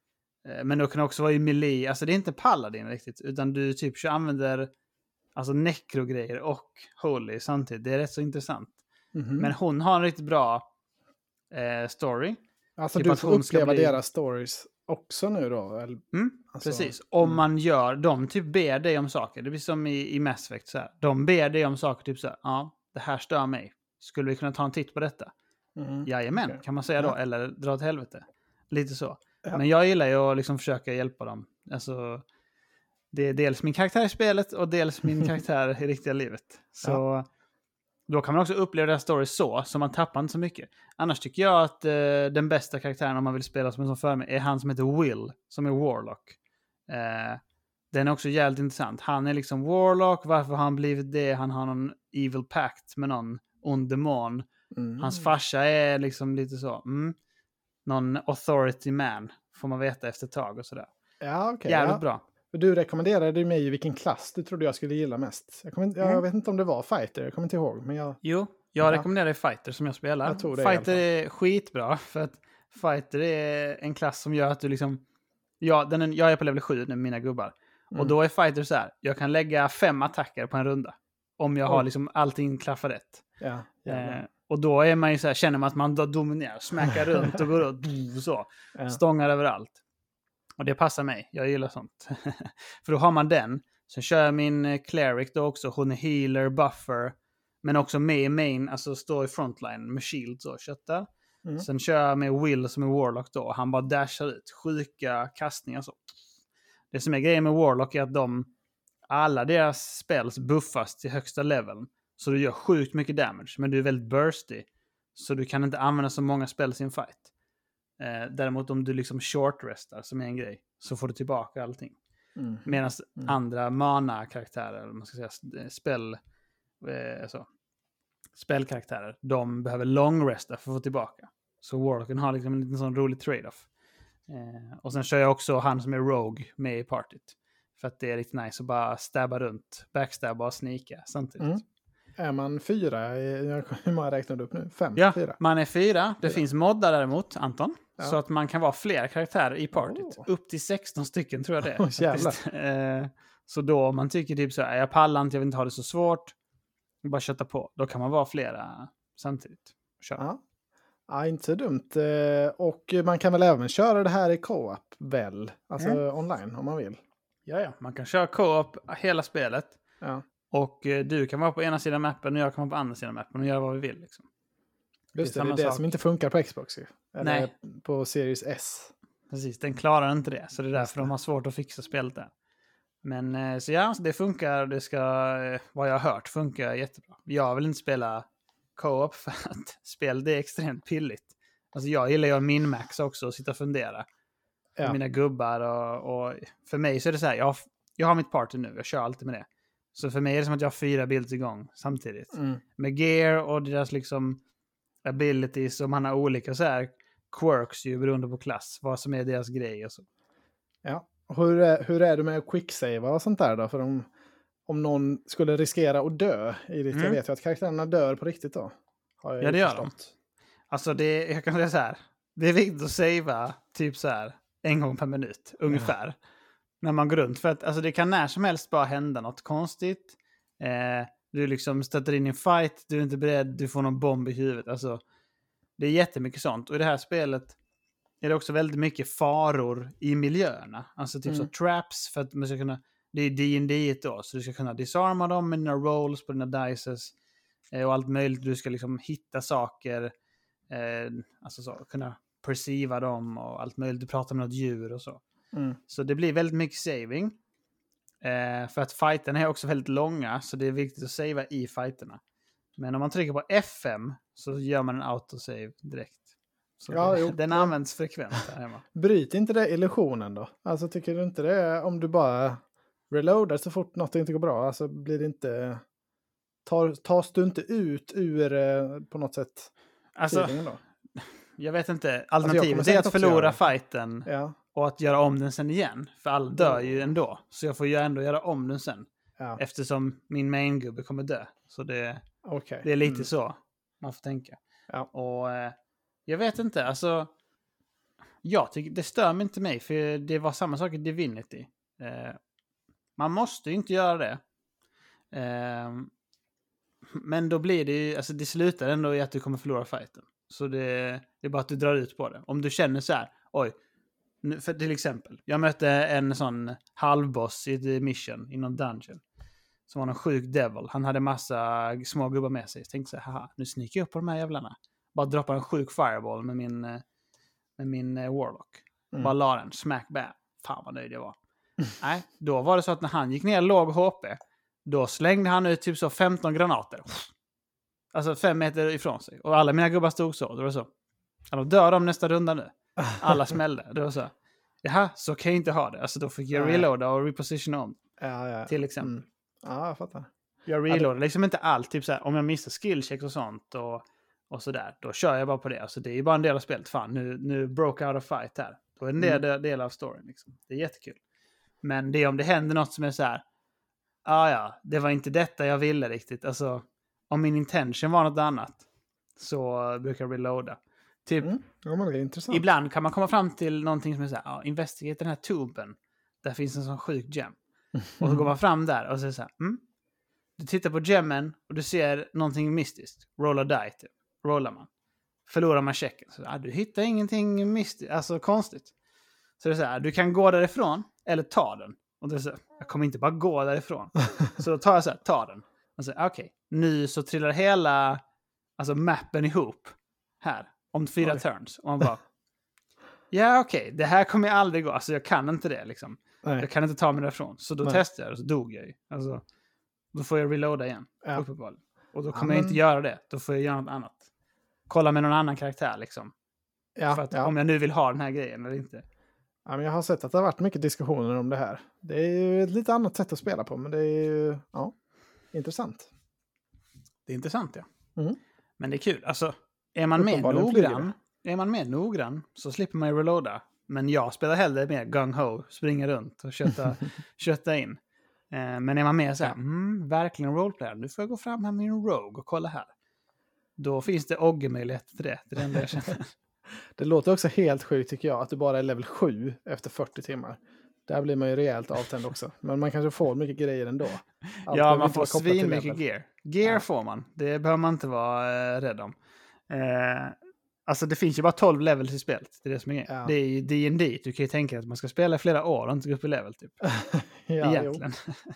Eh, men då kan det också vara i melee. Alltså det är inte paladin riktigt, utan du typ använder alltså necro-grejer och holy samtidigt. Det är rätt så intressant. Mm-hmm. Men hon har en riktigt bra eh, story. Alltså typ du får uppleva bli... deras stories också nu då? Eller? Mm, alltså, precis. Om mm. man gör, de typ ber dig om saker. Det blir som i, i Mass Effect så här. De ber dig om saker typ så här. Ja, det här stör mig. Skulle vi kunna ta en titt på detta? Mm. Jajamän, okay. kan man säga då. Ja. Eller dra åt helvete. Lite så. Ja. Men jag gillar ju att liksom försöka hjälpa dem. Alltså, det är dels min karaktär i spelet och dels min karaktär i riktiga livet. Så ja. Då kan man också uppleva deras story så, så man tappar inte så mycket. Annars tycker jag att eh, den bästa karaktären om man vill spela som en sån för mig är han som heter Will, som är Warlock. Eh, den är också jävligt intressant. Han är liksom Warlock, varför har han blivit det? Han har någon evil pact med någon ond demon. Mm. Hans farsa är liksom lite så, mm, någon authority man, får man veta efter ett tag och sådär. Ja, okay, jävligt ja. bra. Du rekommenderade mig i vilken klass du trodde jag skulle gilla mest. Jag, kommer, jag mm. vet inte om det var fighter, jag kommer inte ihåg. Men jag... Jo, jag ja. rekommenderar fighter som jag spelar. Jag tror det fighter är skitbra, för att fighter är en klass som gör att du liksom... Ja, den är, jag är på level sju nu med mina gubbar. Mm. Och då är fighter så här, jag kan lägga fem attacker på en runda. Om jag oh. har liksom allting klaffar rätt. Ja, ja, ja. Eh, och då är man ju så här, känner man att man dominerar, smäckar runt och går runt och så. Ja. Stångar överallt. Och det passar mig. Jag gillar sånt. För då har man den. Sen kör jag min cleric då också. Hon är healer, buffer. Men också med i main. Alltså står i frontline med shield och köttar. Mm. Sen kör jag med Will som är warlock då. Han bara dashar ut. Sjuka kastningar så. Det som är grejen med warlock är att de... Alla deras spells buffas till högsta leveln. Så du gör sjukt mycket damage. Men du är väldigt bursty. Så du kan inte använda så många spells i en fight. Eh, däremot om du liksom short-restar som är en grej så får du tillbaka allting. Mm. Medan mm. andra mana-karaktärer, eller man ska säga spel, eh, alltså, spelkaraktärer, de behöver long-resta för att få tillbaka. Så Warlocken har liksom en liten sån rolig trade-off. Eh, och sen kör jag också han som är Rogue med i partyt. För att det är riktigt nice att bara stabba runt, backstabba och snika samtidigt. Mm. Är man fyra? Hur många räknade upp nu? Fem? Ja, fyra? Man är fyra. Det fyra. Finns moddar däremot, Anton. Ja. Så att man kan vara fler karaktärer i partyt. Oh. Upp till sexton stycken tror jag det är. Oh, jävlar. eh, så då om man tycker typ så här, jag pallar inte, jag vill inte ha det så svårt. Bara kötta på. Då kan man vara flera samtidigt. Kör. Ja. Ja, inte så dumt. Och man kan väl även köra det här i co-op väl? Alltså mm. online om man vill. Ja, ja. Man kan köra co-op hela spelet. Ja. Och eh, du kan vara på ena sidan mappen och jag kan vara på andra sidan mappen och göra vad vi vill. Liksom. Just det, det är det, det som inte funkar på Xbox. Eller Nej. På Series S. Precis, den klarar inte det. Så det är därför de har svårt att fixa spelet där. Men eh, så ja, det funkar. Det ska, eh, vad jag har hört, funkar jättebra. Jag vill inte spela co-op för att spel det är extremt pilligt. Alltså jag gillar ju att min-max också och sitta och fundera. Ja. Mina gubbar och, och för mig så är det så här, jag, jag har mitt party nu, jag kör alltid med det. Så för mig är det som att jag har fyra builds igång samtidigt. Mm. Med gear och deras liksom abilities och man har olika så här quirks ju beroende på klass. Vad som är deras grej och så. Ja, och hur är, hur är det med quicksave och sånt där då? För om, om någon skulle riskera att dö i det, mm. jag vet ju att karaktärerna dör på riktigt då. Har jag ja, det gör förstått. de. Alltså det, jag kan säga så här. Det är viktigt att savea typ så här en gång per minut ungefär. när man går runt. För att alltså, det kan när som helst bara hända något konstigt. Eh, du liksom stöter in i en fight, du är inte beredd, du får någon bomb i huvudet. Alltså, det är jättemycket sånt. Och i det här spelet är det också väldigt mycket faror i miljöerna. Alltså typ mm. så traps för att man ska kunna... Det är D and D då, så du ska kunna disarma dem med dina rolls på dina dices. Eh, och allt möjligt. Du ska liksom hitta saker. Eh, alltså så, kunna perceiva dem och allt möjligt. Du pratar med något djur och så. Mm. Så det blir väldigt mycket saving. Eh, för att fighterna är också väldigt långa, så det är viktigt att savea i fighterna. Men om man trycker på F fem så gör man en autosave direkt. Så ja, det, jo. den används frekvent här hemma. Bryt inte det illusionen då? Alltså tycker du inte det, om du bara reloadar så fort något inte går bra, alltså blir det inte... Tar, tas du inte ut ur eh, på något sätt alltså, då? Jag vet inte. Alternativet alltså är att förlora fighten ja. och att göra om den sen igen. För alla dör ju ändå. Så jag får ju ändå göra om den sen. Ja. Eftersom min main-gubbe kommer dö. Så det, okay. det är lite mm. så man får tänka. Ja. Och eh, jag vet inte, alltså... Jag tycker, det stör mig inte mig, för det var samma sak i Divinity. Eh, man måste ju inte göra det. Eh, men då blir det ju, alltså det slutar ändå i att du kommer förlora fighten. Så det, det är bara att du drar ut på det. Om du känner så här, oj, nu, för till exempel, jag mötte en sån halvboss i ett mission i någon dungeon. Som var någon sjuk devil. Han hade massa små gubbar med sig. Så tänkte så här, haha, nu sniker jag upp på de här jävlarna. Bara droppar en sjuk fireball med min, med min uh, warlock. Mm. Bara la den, smack bam. Fan vad nöjd jag var. Nej, då var det så att när han gick ner låg H P, då slängde han ut typ så femton granater. Alltså fem meter ifrån sig. Och alla mina gubbar stod så. Det var så. Då dör de nästa runda nu. Alla smällde. Det var så. Jaha, så kan jag inte ha det. Alltså då fick jag reloada och repositiona om. Ja, ja. Till exempel. Mm. Ja, jag fattar. Jag reloadar liksom inte allt. Typ så här, om jag missar skillchecks och sånt och, och sådär. Då kör jag bara på det. Alltså det är ju bara en del av spelet. Fan, nu, nu broke out a fight här. Då är det en del, mm. del av storyn. Liksom. Det är jättekul. Men det är om det händer något som är så här. Ah, ja, det var inte detta jag ville riktigt. Alltså, om min intention var något annat så brukar jag reloada. Typ, mm. ja, men det är intressant. Ibland kan man komma fram till någonting som är så här, ja, investigate den här tuben. Där finns en sån sjuk gem. Och så går man fram där och så är det så här, mm. Du tittar på gemmen och du ser någonting mystiskt. Roll a die, typ. Rollar man. Förlorar man checken. Så, ah, du hittar ingenting mystiskt, alltså konstigt. Så det är så här, du kan gå därifrån eller ta den. Och det är så här, jag kommer inte bara gå därifrån. Så då tar jag så här, ta den. Och så okej, okay, nu så trillar hela alltså mappen ihop här. Om fyra Oj. turns. Och man bara, ja okej, okay, det här kommer jag aldrig gå. Alltså jag kan inte det liksom. Nej. Jag kan inte ta mig därifrån. Så då Nej. testade jag och så dog jag ju. Alltså, då får jag reloada igen. Ja. Uppenbarligen. Och då kommer ja, jag inte göra det. Då får jag göra något annat. Kolla med någon annan karaktär liksom. Ja, För att ja. om jag nu vill ha den här grejen eller inte. Ja, men jag har sett att det har varit mycket diskussioner om det här. Det är ju ett lite annat sätt att spela på. Men det är ju ja, intressant. Det är intressant, ja. Mm. Men det är kul. Alltså, är man mer noggrann, är man mer noggrann så slipper man ju reloada. Men jag spelar hellre mer gung-ho, springa runt och kötta, kötta in. Eh, men är man mer så här, mm, verkligen roleplayer, nu får jag gå fram här med min rogue och kolla här. Då finns det ogge-möjligheter till det. Det är det enda jag känner. Det låter också helt sjukt tycker jag, att du bara är level sju efter fyrtio timmar. Där blir man ju rejält avtänd också. Men man kanske får mycket grejer ändå. Allt ja, man får svin mycket gear. Gear ja. får man. Det behöver man inte vara eh, rädd om. Eh, alltså det finns ju bara tolv levels i spelet. Det är det som är ja. Det är ju D and D. Du kan ju tänka att man ska spela i flera år och inte gå upp i level typ. ja, Egentligen.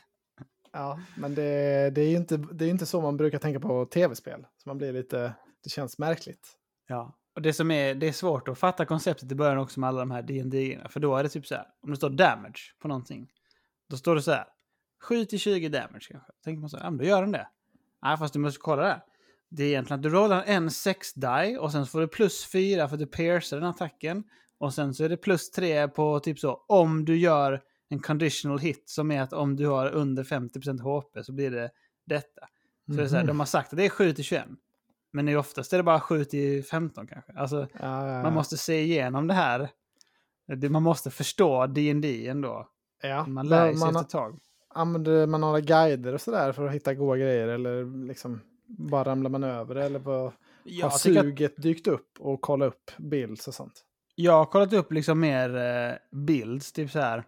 ja, men det, det är ju inte, det är inte så man brukar tänka på tv-spel. Så man blir lite, det känns märkligt. Ja. Och det som är, det är svårt att fatta konceptet i början också med alla de här D and D-erna. För då är det typ så här, om det står damage på någonting. Då står det så här, sju till tjugo damage kanske. Tänker man så här, ja men då gör den det. Nej, fast du måste kolla det. Det är egentligen att du rollar en sex die och sen så får du plus fyra för att du piercar den attacken. Och sen så är det plus tre på typ så, om du gör en conditional hit som är att om du har under femtio procent H P så blir det detta. Så mm-hmm. det är så här, de har sagt att det är sju till tjugoett. Men i oftast är det bara sju till femton kanske. Alltså, ja, ja, ja. Man måste se igenom det här. Man måste förstå D and D ändå. Ja. Man lär sig man efter ett tag. Använder man några guider och sådär för att hitta goda grejer? Eller liksom bara ramlar man över? Eller vad, har suget att... dykt upp och kolla upp bilds och sånt? Jag har kollat upp liksom mer eh, bilds. Typ så här.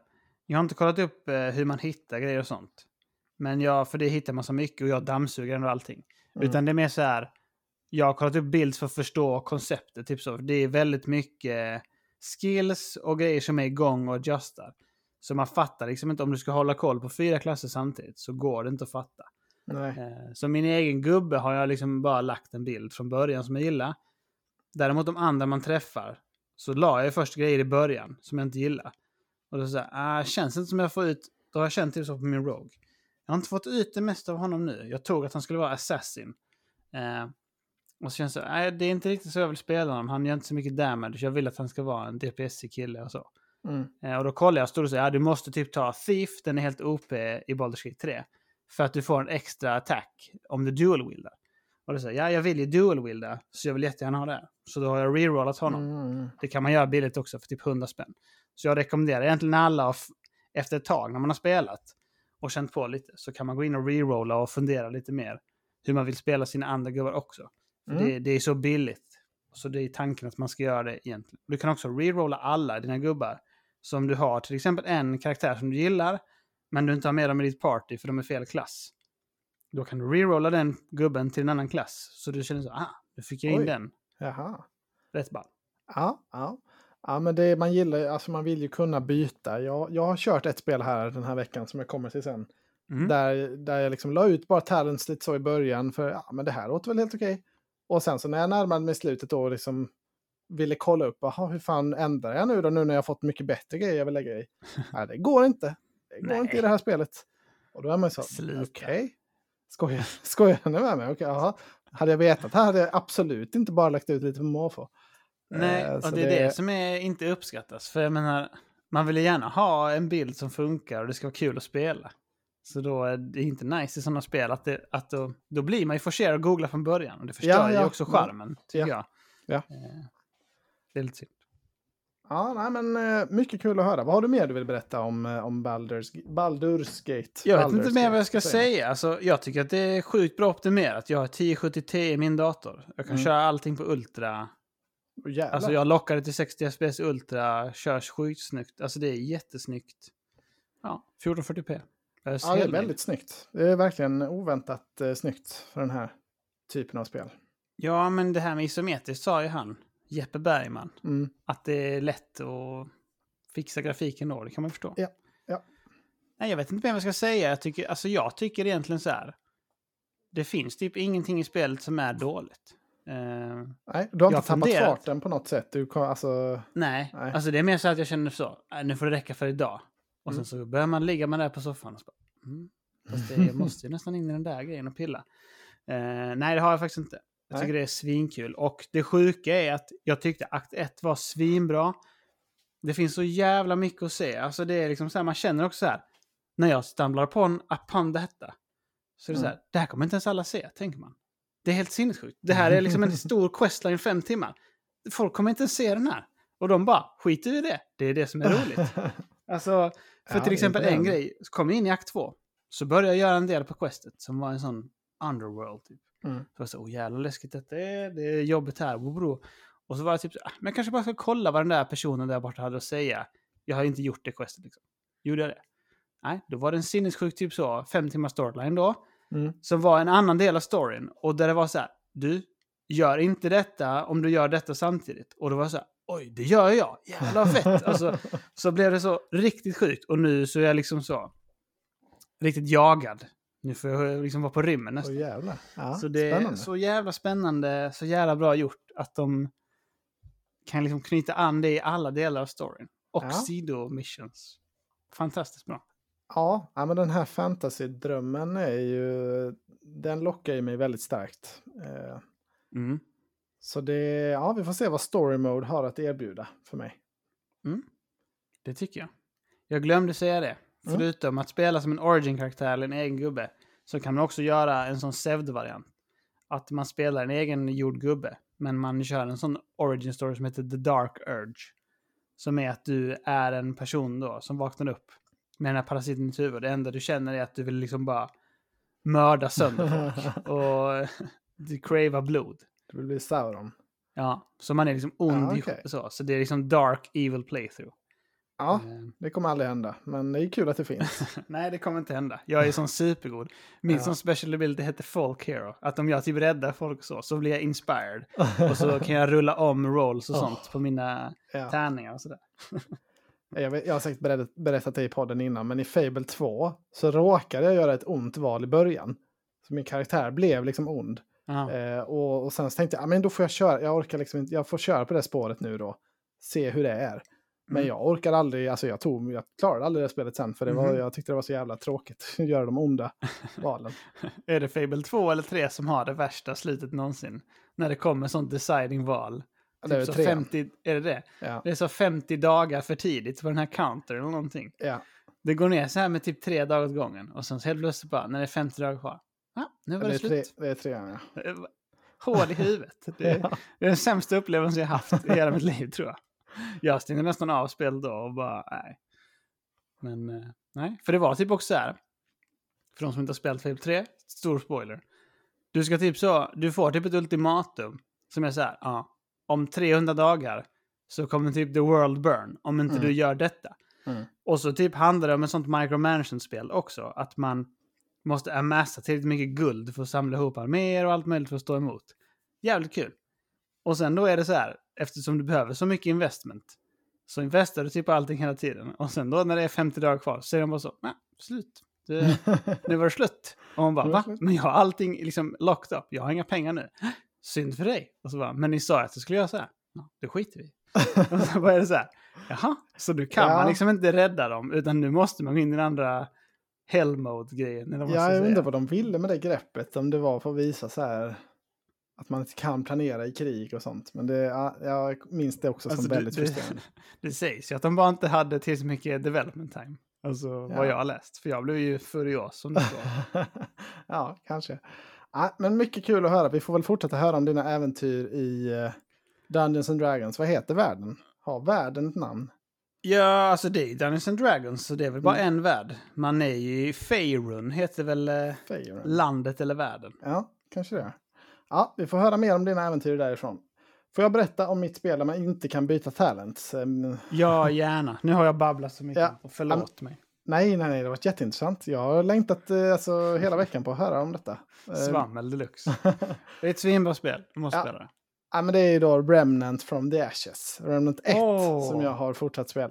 Jag har inte kollat upp eh, hur man hittar grejer och sånt. Men jag, för det hittar man så mycket och jag dammsuger och allting. Mm. Utan det är mer så här, jag har kollat upp bilder för att förstå konceptet. Typ så. Det är väldigt mycket skills och grejer som är igång och adjustar. Så man fattar liksom inte, om du ska hålla koll på fyra klasser samtidigt så går det inte att fatta. Nej. Eh, så min egen gubbe har jag liksom bara lagt en bild från början som jag gillar. Däremot de andra man träffar så la jag först grejer i början som jag inte gillar. Och då så här, ah, känns inte som jag får ut, då har jag känt typ så på min Rogue. Jag har inte fått ut det mesta av honom nu. Jag tog att han skulle vara assassin. Eh, och så känns det, nej, det är inte riktigt så jag vill spela honom. Han gör inte så mycket damage. Jag vill att han ska vara en D P S-kille och så. Mm. Eh, och då kollar jag och stod och säger, ja, du måste typ ta Thief, den är helt O P i Baldur's Gate tre. För att du får en extra attack om du dual-wieldar. Och då säger jag, ja, jag vill ju dual-wielda, så jag vill jättegärna ha det. Så då har jag rerollat honom. Mm. Det kan man göra billigt också för typ hundra spänn. Så jag rekommenderar egentligen alla, f- efter ett tag när man har spelat och känt på lite, så kan man gå in och rerolla och fundera lite mer hur man vill spela sina andra gubbar också. För Mm. det, det är så billigt. Så det är tanken att man ska göra det egentligen. Du kan också rerolla alla dina gubbar som du har. Till exempel en karaktär som du gillar, men du inte har med dem i ditt party för de är fel klass. Då kan du rerolla den gubben till en annan klass. Så du känner så, ah, nu fick jag in Oj. den. Jaha. Rätt ball. Ja, ja. Ja, men det man gillar, alltså man vill ju kunna byta. Jag, jag har kört ett spel här den här veckan som jag kommer till sen. Mm. Där, där jag liksom la ut bara talents lite så i början. För ja, men det här låter väl helt okej. Och sen så när jag närmade mig slutet då liksom ville kolla upp, aha, hur fan ändrar jag nu då, nu när jag fått mycket bättre grejer jag vill lägga i? Nej, det går inte. Det går Nej. inte i det här spelet. Och då är man så, Sluta. okej. Skojar, skojar ni med mig? Okej, jaha. Hade jag vetat här hade jag absolut inte bara lagt ut lite på måfå. Nej, Eh, och så det är det... som är inte uppskattas. För jag menar, man vill ju gärna ha en bild som funkar och det ska vara kul att spela. Så då är det inte nice i sådana spel att, det, att då, då blir man ju forcerad att googla från början. Och det förstör Ja, ju ja, också ja. charmen, tycker Ja. jag. Ja. Eh, Det är lite synd. Ja, nej, men eh, mycket kul att höra. Vad har du mer du vill berätta om, eh, om Baldur's, Baldur's Gate? Jag vet Baldur's inte mer Gate, vad jag ska säger säga. Alltså, jag tycker att det är sjukt bra optimerat. Jag har tio sjuttio Ti i min dator. Jag kan Mm. köra allting på ultra. jag. Jävlar. Alltså jag lockar det till sextio F P S ultra. Körs sjukt snyggt. Alltså det är jättesnyggt. Ja, fjorton fyrtio p. Jag är så Ja, det är helt nöjd. väldigt snyggt. Det är verkligen oväntat eh, snyggt för den här typen av spel. Ja, men det här med isometriskt sa ju han, Jeppe Bergman, Mm. att det är lätt att fixa grafiken då. Det kan man förstå. Ja, ja. Nej, jag vet inte mer vad jag ska säga. Jag tycker, alltså jag tycker egentligen så här. Det finns typ ingenting i spelet som är dåligt. Uh, Nej, du har Jag inte har tappat funderat. farten på något sätt. Du, kan- alltså, nej, Nej. alltså det är mer så att jag känner så. "Äh, Nu får det räcka för idag. Och Mm. sen så börjar man ligga man där på soffan och så bara, mm, fast det, jag måste ju nästan in i den där grejen och pilla. Uh, nej, det har jag faktiskt inte. Jag tycker Nej. det är svinkul. Och det sjuka är att jag tyckte akt ett var svinbra. Det finns så jävla mycket att se. Alltså det är liksom så här, man känner också så här. När jag stamblar på en upon detta. Så är det Mm. så här, det här kommer inte ens alla se, tänker man. Det är helt sinnessjukt. Det här är liksom en stor questline fem timmar. Folk kommer inte ens se den här. Och de bara, skiter i det. Det är det som är roligt. Alltså, för Ja, till det är exempel en imponerande. grej. Så kom jag in i akt två. Så började jag göra en del på questet. Som var en sån underworld typ. Mm. Så jag så, åh jävla läskigt detta är. Det är jobbigt här. Bro. Och så var jag typ så, ah, men jag kanske bara ska kolla vad den där personen där borta hade att säga. Jag har inte gjort det questet liksom. Gjorde jag det? Nej, då var det en sinnessjuk typ så, fem timmar storyline då. Mm. Som var en annan del av storyn. Och där det var så här, du, gör inte detta om du gör detta samtidigt. Och det var så här, oj, det gör jag. Jävla fett. Alltså, så blev det så riktigt sjukt. Och nu så är jag liksom så, riktigt jagad. Nu får jag liksom vara på rymmen nästan. Åh, jävlar. Ja, Så det är spännande. så jävla spännande, så jävla bra gjort att de kan liksom knyta an det i alla delar av storyn. Och Ja. sido-missions. Fantastiskt bra. Ja, ja, men den här fantasy-drömmen är ju, den lockar ju mig väldigt starkt. Eh, Mm. så det, ja, vi får se vad story mode har att erbjuda för mig. Det tycker jag. Jag glömde säga det. Mm. Förutom att spela som en origin-karaktär eller en egen gubbe så kan man också göra en sån Sevd-variant. Att man spelar en egen gjord gubbe. Men man kör en sån origin story som heter The Dark Urge. Som är att du är en person då som vaknar upp med den här parasiten i ditt huvud. Det enda du känner är att du vill liksom bara mörda sönder folk. Och du cravar blod. Det blir Sauron. Ja, så man är liksom ond Ja, i- okej. så. Så det är liksom dark evil playthrough. Ja, det kommer aldrig hända. Men det är kul att det finns. Nej, det kommer inte hända. Jag är sån supergod. Min ja. sån special ability heter Folk Hero. Att om jag typ räddar folk så, så blir jag inspired. Och så kan jag rulla om rolls och sånt oh. på mina ja. tärningar och sådär. jag, vet, jag har säkert berättat, berättat det i podden innan, men i Fable två så råkade jag göra ett ont val i början. Så min karaktär blev liksom ond. Eh, och, och sen så tänkte jag, ah, men då får jag köra. Jag orkar liksom inte, jag får köra på det spåret nu då. Se hur det är. Men mm. jag orkar aldrig, alltså jag tog, jag klarade aldrig det spelet sen. För det var, mm. jag tyckte det var så jävla tråkigt att göra de onda valen. Är det Fable två eller tre som har det värsta slutet någonsin? När det kommer sånt deciding val. Ja, det är, typ så femtio, är det det? Ja. Det är så femtio dagar för tidigt på den här counter eller någonting. Ja. Det går ner så här med typ tre dagar åt gången. Och sen så helt plötsligt bara, när det är femtio dagar kvar. Ja, nu var det, det slut. Tre, det är tre, ja. Hård i huvudet. Det är, ja. det är den sämsta upplevelsen jag haft i hela mitt liv, tror jag. Jag stängde nästan av spel då och bara, nej. Men, eh, nej. För det var typ också så här. För de som inte har spelat Fable tre, stor spoiler. Du ska typ så, du får typ ett ultimatum. Som är så här, ja. Om trehundra dagar så kommer typ the world burn. Om inte mm. du gör detta. Mm. Och så typ handlar det om ett sånt micromanagement-spel också. Att man måste amassa tillräckligt mycket guld för att samla ihop arméer och allt möjligt för att stå emot. Jävligt kul. Och sen då är det så här, eftersom du behöver så mycket investment, så investerar du typ allting hela tiden. Och sen då när det är femtio dagar kvar så är de bara så, nej, slut. Det, nu var det slut. Och man bara, va? Men jag har allting liksom locked up. Jag har inga pengar nu. Synd för dig. Och så bara, men ni sa att du skulle göra så här. Ja, det skiter vi. Och så bara är det så här, jaha. Så du kan ja. man liksom inte rädda dem, utan nu måste man gå in i den andra hell mode-grejen. Ja, jag undrar vad de ville med det greppet. Om det var för att visa så här att man inte kan planera i krig och sånt. Men det, ja, jag minns det också som alltså, väldigt frustrerande. Det, det sägs ju att de bara inte hade till så mycket development time. Alltså ja. vad jag har läst. För jag blev ju furios som det var. Ja, kanske. Ja, men mycket kul att höra. Vi får väl fortsätta höra om dina äventyr i uh, Dungeons and Dragons. Vad heter världen? Har världen ett namn? Ja, alltså det är Dungeons and Dragons. Så det är väl bara mm. en värld. Man är ju i Faerun. Heter väl uh, landet eller världen. Ja, kanske det. Ja, vi får höra mer om dina äventyr därifrån. Får jag berätta om mitt spel där man inte kan byta talents? Ja, gärna. Nu har jag babblat så mycket. Ja. Förlåt mig. Nej, nej, nej. Det var jätteintressant. Jag har längtat alltså, hela veckan på att höra om detta. Svammel deluxe. Det är ett svinbra spel. Du måste ja. spela det. Ja, men det är ju då Remnant from the Ashes. Remnant ett oh. som jag har fortsatt spela.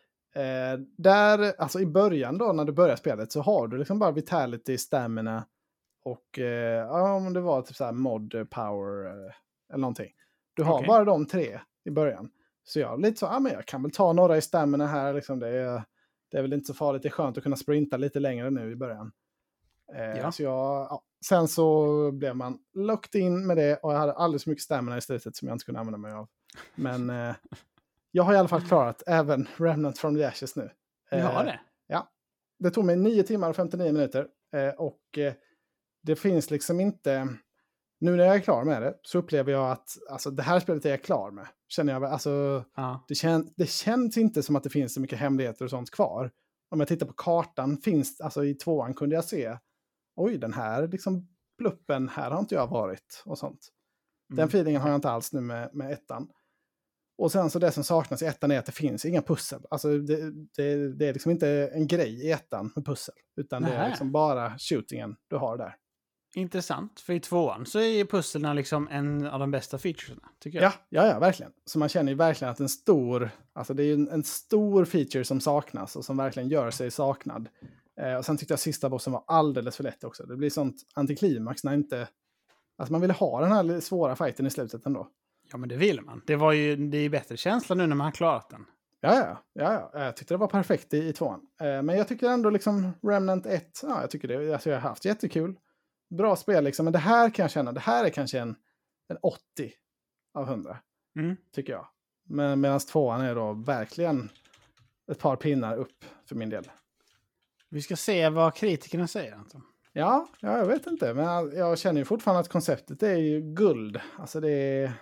Eh, där, alltså i början då, när du börjar spelet, så har du liksom bara vitality, stamina och eh, ja, om det var typ så här mod power eh, eller någonting. Du har okay. bara de tre i början. Så jag lite så, ja men jag kan väl ta några i stamina här. Liksom det, är, det är väl inte så farligt. Det är skönt att kunna sprinta lite längre nu i början. Eh, ja. Så jag, ja. Sen så blev man locked in med det. Och jag hade alldeles så mycket stamina i slutet som jag inte kunde använda mig av. Men eh, jag har i alla fall klarat även Remnant from the Ashes nu. Du har eh, det? Ja. Det tog mig nio timmar och femtionio minuter. Eh, och eh, det finns liksom inte... Nu när jag är klar med det så upplever jag att alltså, det här spelet är jag klar med. Känner jag, alltså, ja. det, kän, det känns inte som att det finns så mycket hemligheter och sånt kvar. Om jag tittar på kartan, finns, alltså i tvåan kunde jag se, oj den här liksom pluppen, här har inte jag varit och sånt. Mm. Den feelingen har jag inte alls nu med, med ettan. Och sen så det som saknas i ettan är att det finns inga pussel. Alltså det, det, det är liksom inte en grej i ettan med pussel. Utan Nähe. Det är liksom bara shootingen du har där. Intressant, för i tvåan så är pusslerna liksom en av de bästa featuresna, tycker jag. Ja, ja, ja, verkligen. Så man känner ju verkligen att en stor, alltså det är ju en, en stor feature som saknas och som verkligen gör sig saknad. Eh, och sen tyckte jag sista bossen var alldeles för lätt också. Det blir sånt antiklimax när inte, alltså man vill ha den här svåra fighten i slutet ändå. Ja, men det vill man. Det var ju, det är bättre känsla nu när man har klarat den. Ja, ja, ja, ja. Jag tyckte det var perfekt i, i tvåan. Eh, men jag tycker ändå liksom Remnant ett, ja, jag tycker det, alltså jag har haft jättekul. Bra spel liksom, men det här kan jag känna, det här är kanske en, en åttio av hundra, mm. tycker jag. Men medan tvåan är då verkligen ett par pinnar upp för min del. Vi ska se vad kritikerna säger, Anton. Ja, ja, jag vet inte, men jag känner ju fortfarande att konceptet är ju guld. Alltså det är...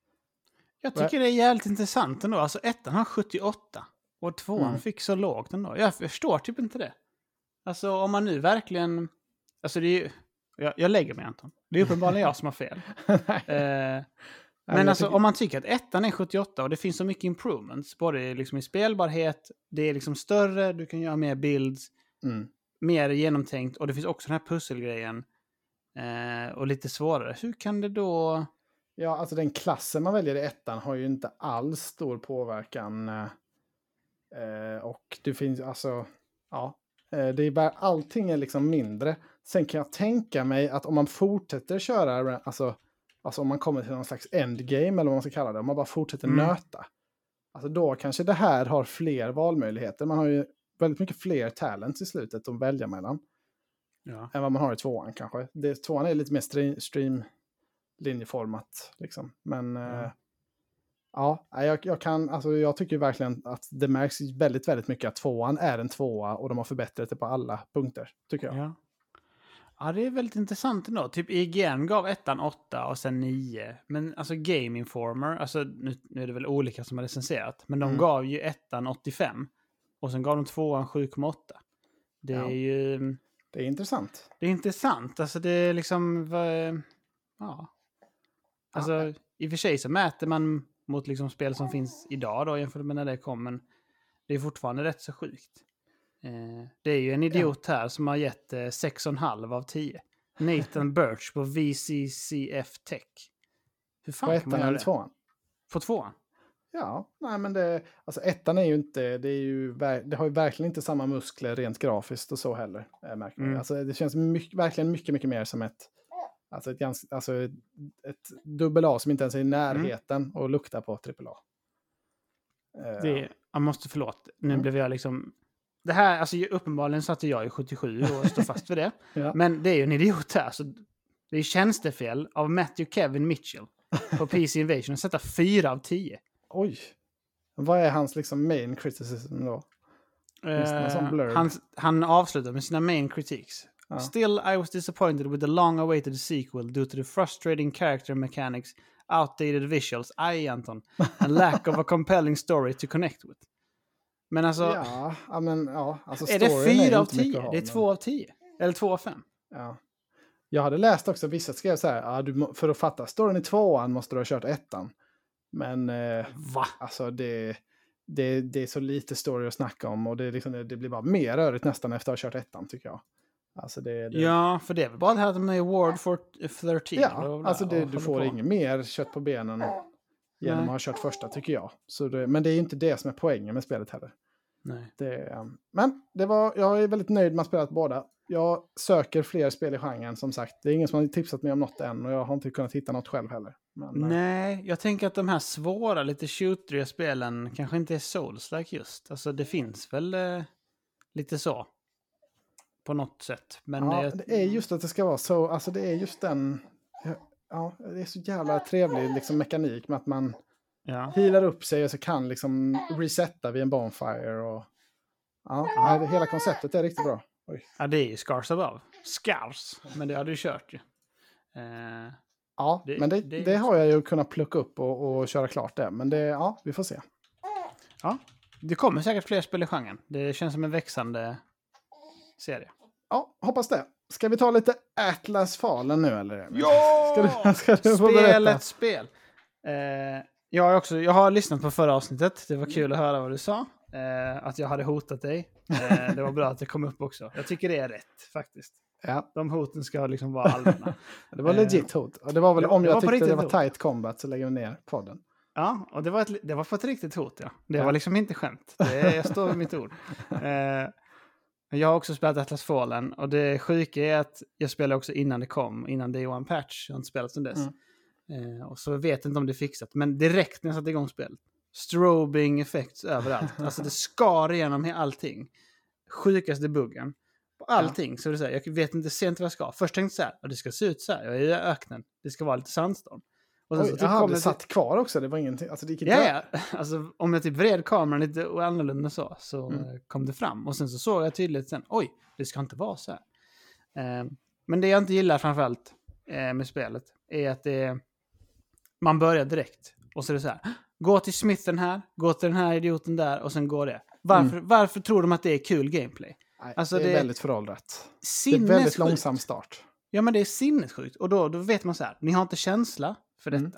Jag tycker det är jävligt intressant ändå. Alltså ettan har sjuttioåtta och tvåan mm. fick så lågt ändå. Jag förstår typ inte det. Alltså om man nu verkligen... Alltså det är ju... Jag, jag lägger mig, Anton. Det är uppenbarligen jag som har fel. Nej. Eh, Men alltså tycker... om man tycker att ettan är sjuttioåtta och det finns så mycket improvements, både liksom i spelbarhet, det är liksom större, du kan göra mer builds, mm. mer genomtänkt, och det finns också den här pusselgrejen eh, och lite svårare. Hur kan det då... Ja, alltså den klassen man väljer i ettan har ju inte alls stor påverkan. Eh, och det finns alltså, ja, eh, det är bara, allting är liksom mindre. Sen kan jag tänka mig att om man fortsätter köra, alltså, alltså om man kommer till någon slags endgame eller vad man ska kalla det, om man bara fortsätter Mm. nöta. Alltså då kanske det här har fler valmöjligheter. Man har ju väldigt mycket fler talents i slutet att välja mellan. Ja. Än vad man har i tvåan kanske. Det, tvåan är lite mer stream, stream linjeformat liksom. Men Mm. eh, ja, jag, jag kan, alltså jag tycker verkligen att det märks väldigt, väldigt mycket att tvåan är en tvåa och de har förbättrat det på alla punkter, tycker jag. Ja. Ja, det är väldigt intressant ändå. Typ I G N gav ettan åtta och sen nio. Men alltså Game Informer, alltså nu, nu är det väl olika som har recenserat, men de Mm. gav ju ettan åttiofem och sen gav de tvåan sju komma åtta. Det Ja. är ju... Det är intressant. Det är intressant. Alltså det är liksom... Ja. Alltså Ja. i och för sig så mäter man mot liksom spel som finns idag då jämfört med när det kom, men det är fortfarande rätt så sjukt. Eh, det är ju en idiot här som har gett eh, sex komma fem av tio. Nathan Birch på V C C F Tech. Hur fan På kan man ettan göra eller det? tvåan? På tvåan? Ja, nej men det, alltså ettan är ju inte, det är ju, det har ju verkligen inte samma muskler rent grafiskt och så heller, märker man. Mm. Alltså det känns mycket, verkligen mycket, mycket mer som ett, alltså ett, ganska, alltså ett, ett dubbel A som inte ens är i närheten mm. och luktar på trippel A. Det är, jag måste förlåt, nu Mm. blev jag liksom... Det här, alltså uppenbarligen satte jag i sjuttiosju och står fast för det. Ja. Men det är ju en idiot här, så det är tjänstefel av Matthew Kevin Mitchell på P C Invasion att sätta fyra av tio. Oj. Vad är hans liksom main criticism då? Uh, han, han avslutar med sina main critiques. Ja. Still, I was disappointed with the long-awaited sequel due to the frustrating character mechanics, outdated visuals, aj Anton, and lack of a compelling story to connect with. Men alltså... Ja, ja men ja. Alltså är det fyra av tio? Det är två av tio. Eller två av fem. Ja. Jag hade läst också, vissa skrev så här, ja, du, för att fatta storyn i tvåan måste du ha kört ettan. Men eh, Va? Alltså det, det, det är så lite story att snacka om och det, liksom, det blir bara mer rörigt nästan efter att ha kört ettan, tycker jag. Alltså det, det... Ja, för det är väl bara det här att de är award for tretton. Ja, alltså det, du får inget mer kött på benen genom Nej. att ha kört första, tycker jag. Så det, men det är inte det som är poängen med spelet heller. Nej. Det, men det var, jag är väldigt nöjd med att spela båda. Jag söker fler spel i genren, som sagt. Det är ingen som har tipsat mig om något än och jag har inte kunnat hitta något själv heller. Men, Nej, jag tänker att de här svåra, lite shooteriga spelen kanske inte är Souls-like just. Alltså det finns väl eh, lite så. På något sätt. Men ja, det, det är just att det ska vara så. Alltså det är just den... Ja, det är så jävla trevlig liksom, mekanik med att man ja. healar upp sig och så kan liksom resetta vid en bonfire. Och, ja, ja. Hela konceptet är riktigt bra. Oj. Ja, det är ju Scars Above. Scars. Men det hade du kört ju. Eh, ja, det, men det, det, det har jag ju kunnat plocka upp och, och köra klart det. Men det, ja, vi får se. Ja, det kommer säkert fler spel i genren. Det känns som en växande serie. Ja, hoppas det. Ska vi ta lite Atlas Fallen nu eller? Ja! Ska du, ska du få Spelet spel. Eh, jag, har också, jag har lyssnat på förra avsnittet. Det var kul att höra vad du sa. Eh, att jag hade hotat dig. Eh, det var bra att det kom upp också. Jag tycker det är rätt faktiskt. Ja. De hoten ska liksom vara allmänna. Det var legit hot. Och det var väl det, om det jag var tyckte det var hot. tight combat så lägger vi ner podden. Ja, och det var, ett, det var på ett riktigt hot. Ja. Det ja. var liksom inte skämt. Det, jag står vid mitt ord. Eh, Jag har också spelat Atlas Fallen och det sjuka är att jag spelade också innan det kom, innan Day One Patch. Jag har inte spelat sedan dess. Mm. Eh, och så vet jag inte om det är fixat. Men direkt när jag satte igång spelet, strobing effects överallt. Alltså det skar igenom allting. Sjukaste buggen. På allting. Ja. Så det säger, jag vet inte, ser inte vad jag ska. Först tänkte jag så här, det ska se ut så här. Jag är i öknen. Det ska vara lite sandstorm. Och sen Oj, så typ aha, kom det jag satt till... kvar också, det var ingenting. Alltså det gick inte Ja, ja. Alltså om jag typ vred kameran lite och annorlunda så, så mm. kom det fram. Och sen så såg jag tydligt sen, oj, det ska inte vara så här. Eh, men det jag inte gillar framförallt eh, med spelet är att det man börjar direkt. Och så är det så här, gå till smithen här, gå till den här idioten där och sen går det. Varför, mm. varför tror de att det är kul gameplay? Nej, alltså, det är det väldigt föråldrat. Det är väldigt långsam start. Ja, men det är sinnessjukt. Och då, då vet man så här, ni har inte känsla för detta. Mm.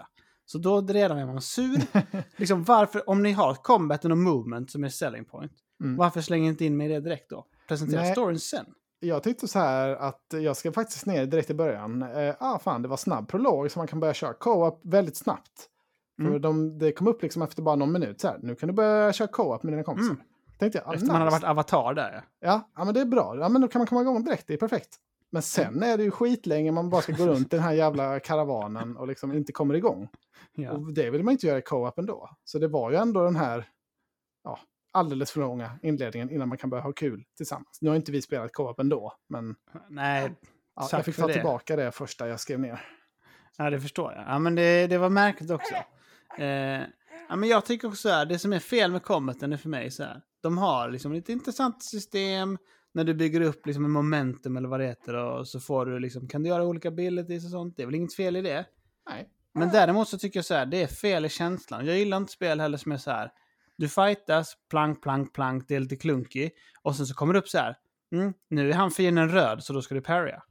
Så då redan är man sur. liksom varför, om ni har combaten och movement som är selling point, mm. varför slänger inte in med det direkt då? Presentera Nej. storyn sen. Jag tyckte så här att jag ska faktiskt ner direkt i början. Eh, ah, fan, det var snabb prolog så man kan börja köra co-op väldigt snabbt. Mm. För de, det kom upp liksom efter bara någon minut så här. Nu kan du börja köra co-op med dina kompisar. Mm. Tänkte jag, ah, efter nice. man hade varit avatar där. Ja. Ja, ja, men det är bra. Ja, men då kan man komma igång direkt, det är perfekt. Men sen mm. är det ju skitlänge man bara ska gå runt i den här jävla karavanen och liksom inte kommer igång. Ja. Och det vill man inte göra i co-op ändå. Så det var ju ändå den här ja, alldeles för långa inledningen innan man kan börja ha kul tillsammans. Nu har inte vi spelat co-op ändå, men Nej, ja, jag fick ta det. tillbaka det första jag skrev ner. Ja, det förstår jag. Ja, men det, det var märkligt också. Eh, ja, men jag tycker också här, det som är fel med combaten är för mig så här. De har liksom ett intressant system när du bygger upp liksom en momentum eller vad det heter och så får du liksom, kan du göra olika abilities och sånt. Det är väl inget fel i det. Nej. Men däremot så tycker jag så här, det är fel i känslan. Jag gillar inte spel heller som är så här. Du fightas, plank, plank, plank, det är lite klunkig. Och sen så kommer det upp så här. Mm, nu är han fienden röd så då ska du parrya.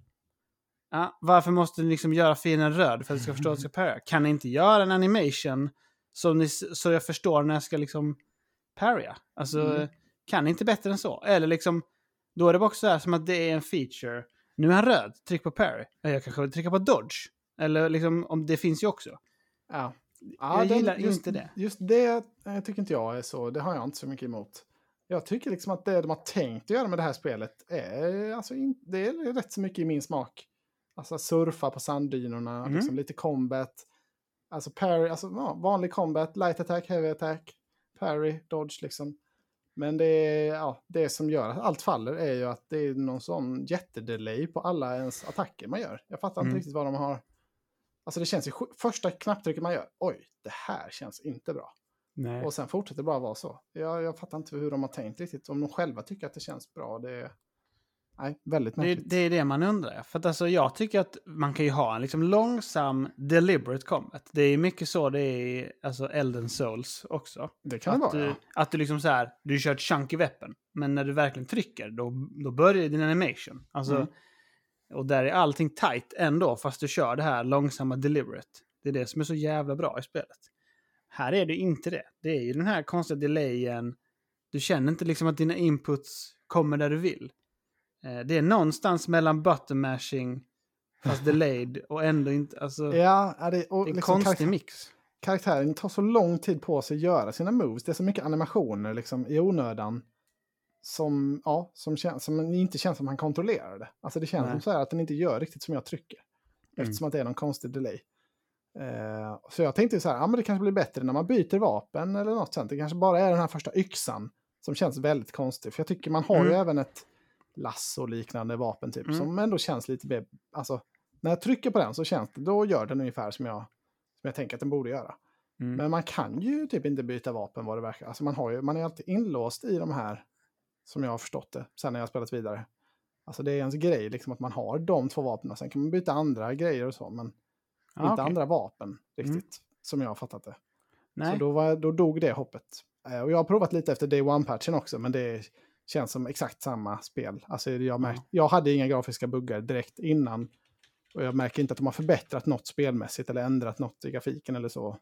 Ja, varför måste ni liksom göra fienden röd för att du ska förstå att du ska parrya? Kan ni inte göra en animation som ni, så jag förstår när jag ska liksom parrya? Alltså, mm. kan ni inte bättre än så? Eller liksom, då är det också så här som att det är en feature. Nu är han röd, tryck på parry. Jag kanske vill trycka på dodge. Eller liksom, om det finns ju också. Ja. Ja, jag den, gillar just, inte det. Just det jag tycker inte jag är så. Det har jag inte så mycket emot. Jag tycker liksom att det de har tänkt att göra med det här spelet är, alltså, in, det är rätt så mycket i min smak. Alltså surfa på sanddynerna, mm. liksom lite combat. Alltså parry, alltså ja, vanlig combat, light attack, heavy attack, parry, dodge liksom. Men det, är, ja, det som gör att allt faller är ju att det är någon sån jättedelay på alla ens attacker man gör. Jag fattar mm. inte riktigt vad de har. Alltså det känns ju första knapptrycket man gör. Oj, det här känns inte bra. Nej. Och sen fortsätter det bara vara så. Jag, jag fattar inte hur de har tänkt riktigt. Om de själva tycker att det känns bra, det är nej, väldigt märkligt. Det, det är det man undrar. För att alltså, jag tycker att man kan ju ha en liksom långsam, deliberate combat. Det är mycket så det är i alltså Elden Souls också. Det kan att det vara, du, ja. Att du liksom så här, du kör ett chunky weapon. Men när du verkligen trycker, då, då börjar din animation. Alltså, mm. Och där är allting tight ändå, fast du kör det här långsamma deliberate. Det är det som är så jävla bra i spelet. Här är det inte det. Det är ju den här konstiga delayen. Du känner inte liksom att dina inputs kommer där du vill. Det är någonstans mellan button mashing fast delayed och ändå inte, alltså ja, det, och det är en liksom konstig karaktär, mix. Karaktären tar så lång tid på sig att göra sina moves. Det är så mycket animationer liksom i onödan som, ja, som, känns, som inte känns som han kontrollerar det. Alltså det känns Nej. som så här att den inte gör riktigt som jag trycker. Mm. Eftersom att det är någon konstig delay. Uh, så jag tänkte så här, ja men det kanske blir bättre när man byter vapen eller något sånt. Det kanske bara är den här första yxan som känns väldigt konstig. För jag tycker man har mm. ju även ett lasso-liknande vapen typ, mm. som ändå känns lite be- alltså, när jag trycker på den så känns det, då gör den ungefär som jag, som jag tänker att den borde göra. Mm. Men man kan ju typ inte byta vapen vad det verkar. Alltså man, har ju, man är alltid inlåst i de här, som jag har förstått det, sen när jag har spelat vidare. Alltså det är ens grej, liksom att man har de två vapnen. Sen kan man byta andra grejer och så, men ah, inte okay. andra vapen riktigt, mm. som jag har fattat det. Nej. Så då, var, då dog det hoppet. Eh, och jag har provat lite efter Day One-patchen också, men det känns som exakt samma spel. Alltså jag, märkt, mm. jag hade inga grafiska buggar direkt innan. Och jag märker inte att de har förbättrat något spelmässigt eller ändrat något i grafiken eller så.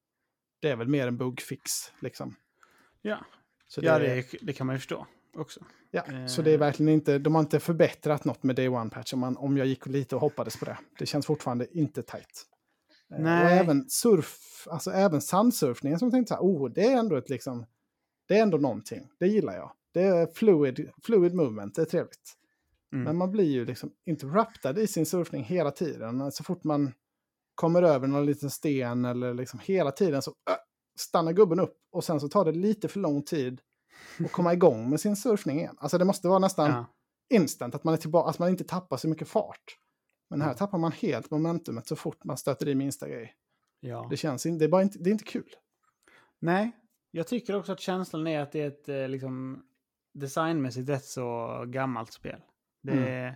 Det är väl mer en bugfix liksom. Ja, så det, ja, det, det kan man ju förstå också. Ja, eh. så det är verkligen inte, de har inte förbättrat något med Day One-patch om, man, om jag gick lite och hoppades på det. Det känns fortfarande inte tajt. Nej. Och även surf, alltså även sandsurfningen som jag tänkte så här, oh, det är ändå ett liksom, det är ändå någonting. Det gillar jag. Det är fluid, fluid movement, det är trevligt. Mm. Men man blir ju liksom interruptad i sin surfning hela tiden. Så fort man kommer över någon liten sten eller liksom hela tiden så äh, stannar gubben upp. Och sen så tar det lite för lång tid att komma igång med sin surfning igen. Alltså det måste vara nästan ja. instant att man är tillbaka, att man inte tappar så mycket fart. Men här mm. tappar man helt momentumet så fort man stöter i minsta grej. Ja. Det känns inte, det är bara inte, det är inte kul. Nej, jag tycker också att känslan är att det är ett liksom designmässigt rätt så gammalt spel. Det, mm.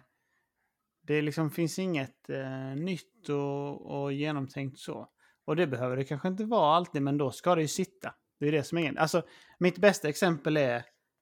det liksom finns inget eh, nytt och, och genomtänkt så. Och det behöver det kanske inte vara alltid, men då ska det ju sitta. Det är det som är grejen. Alltså, mitt bästa exempel är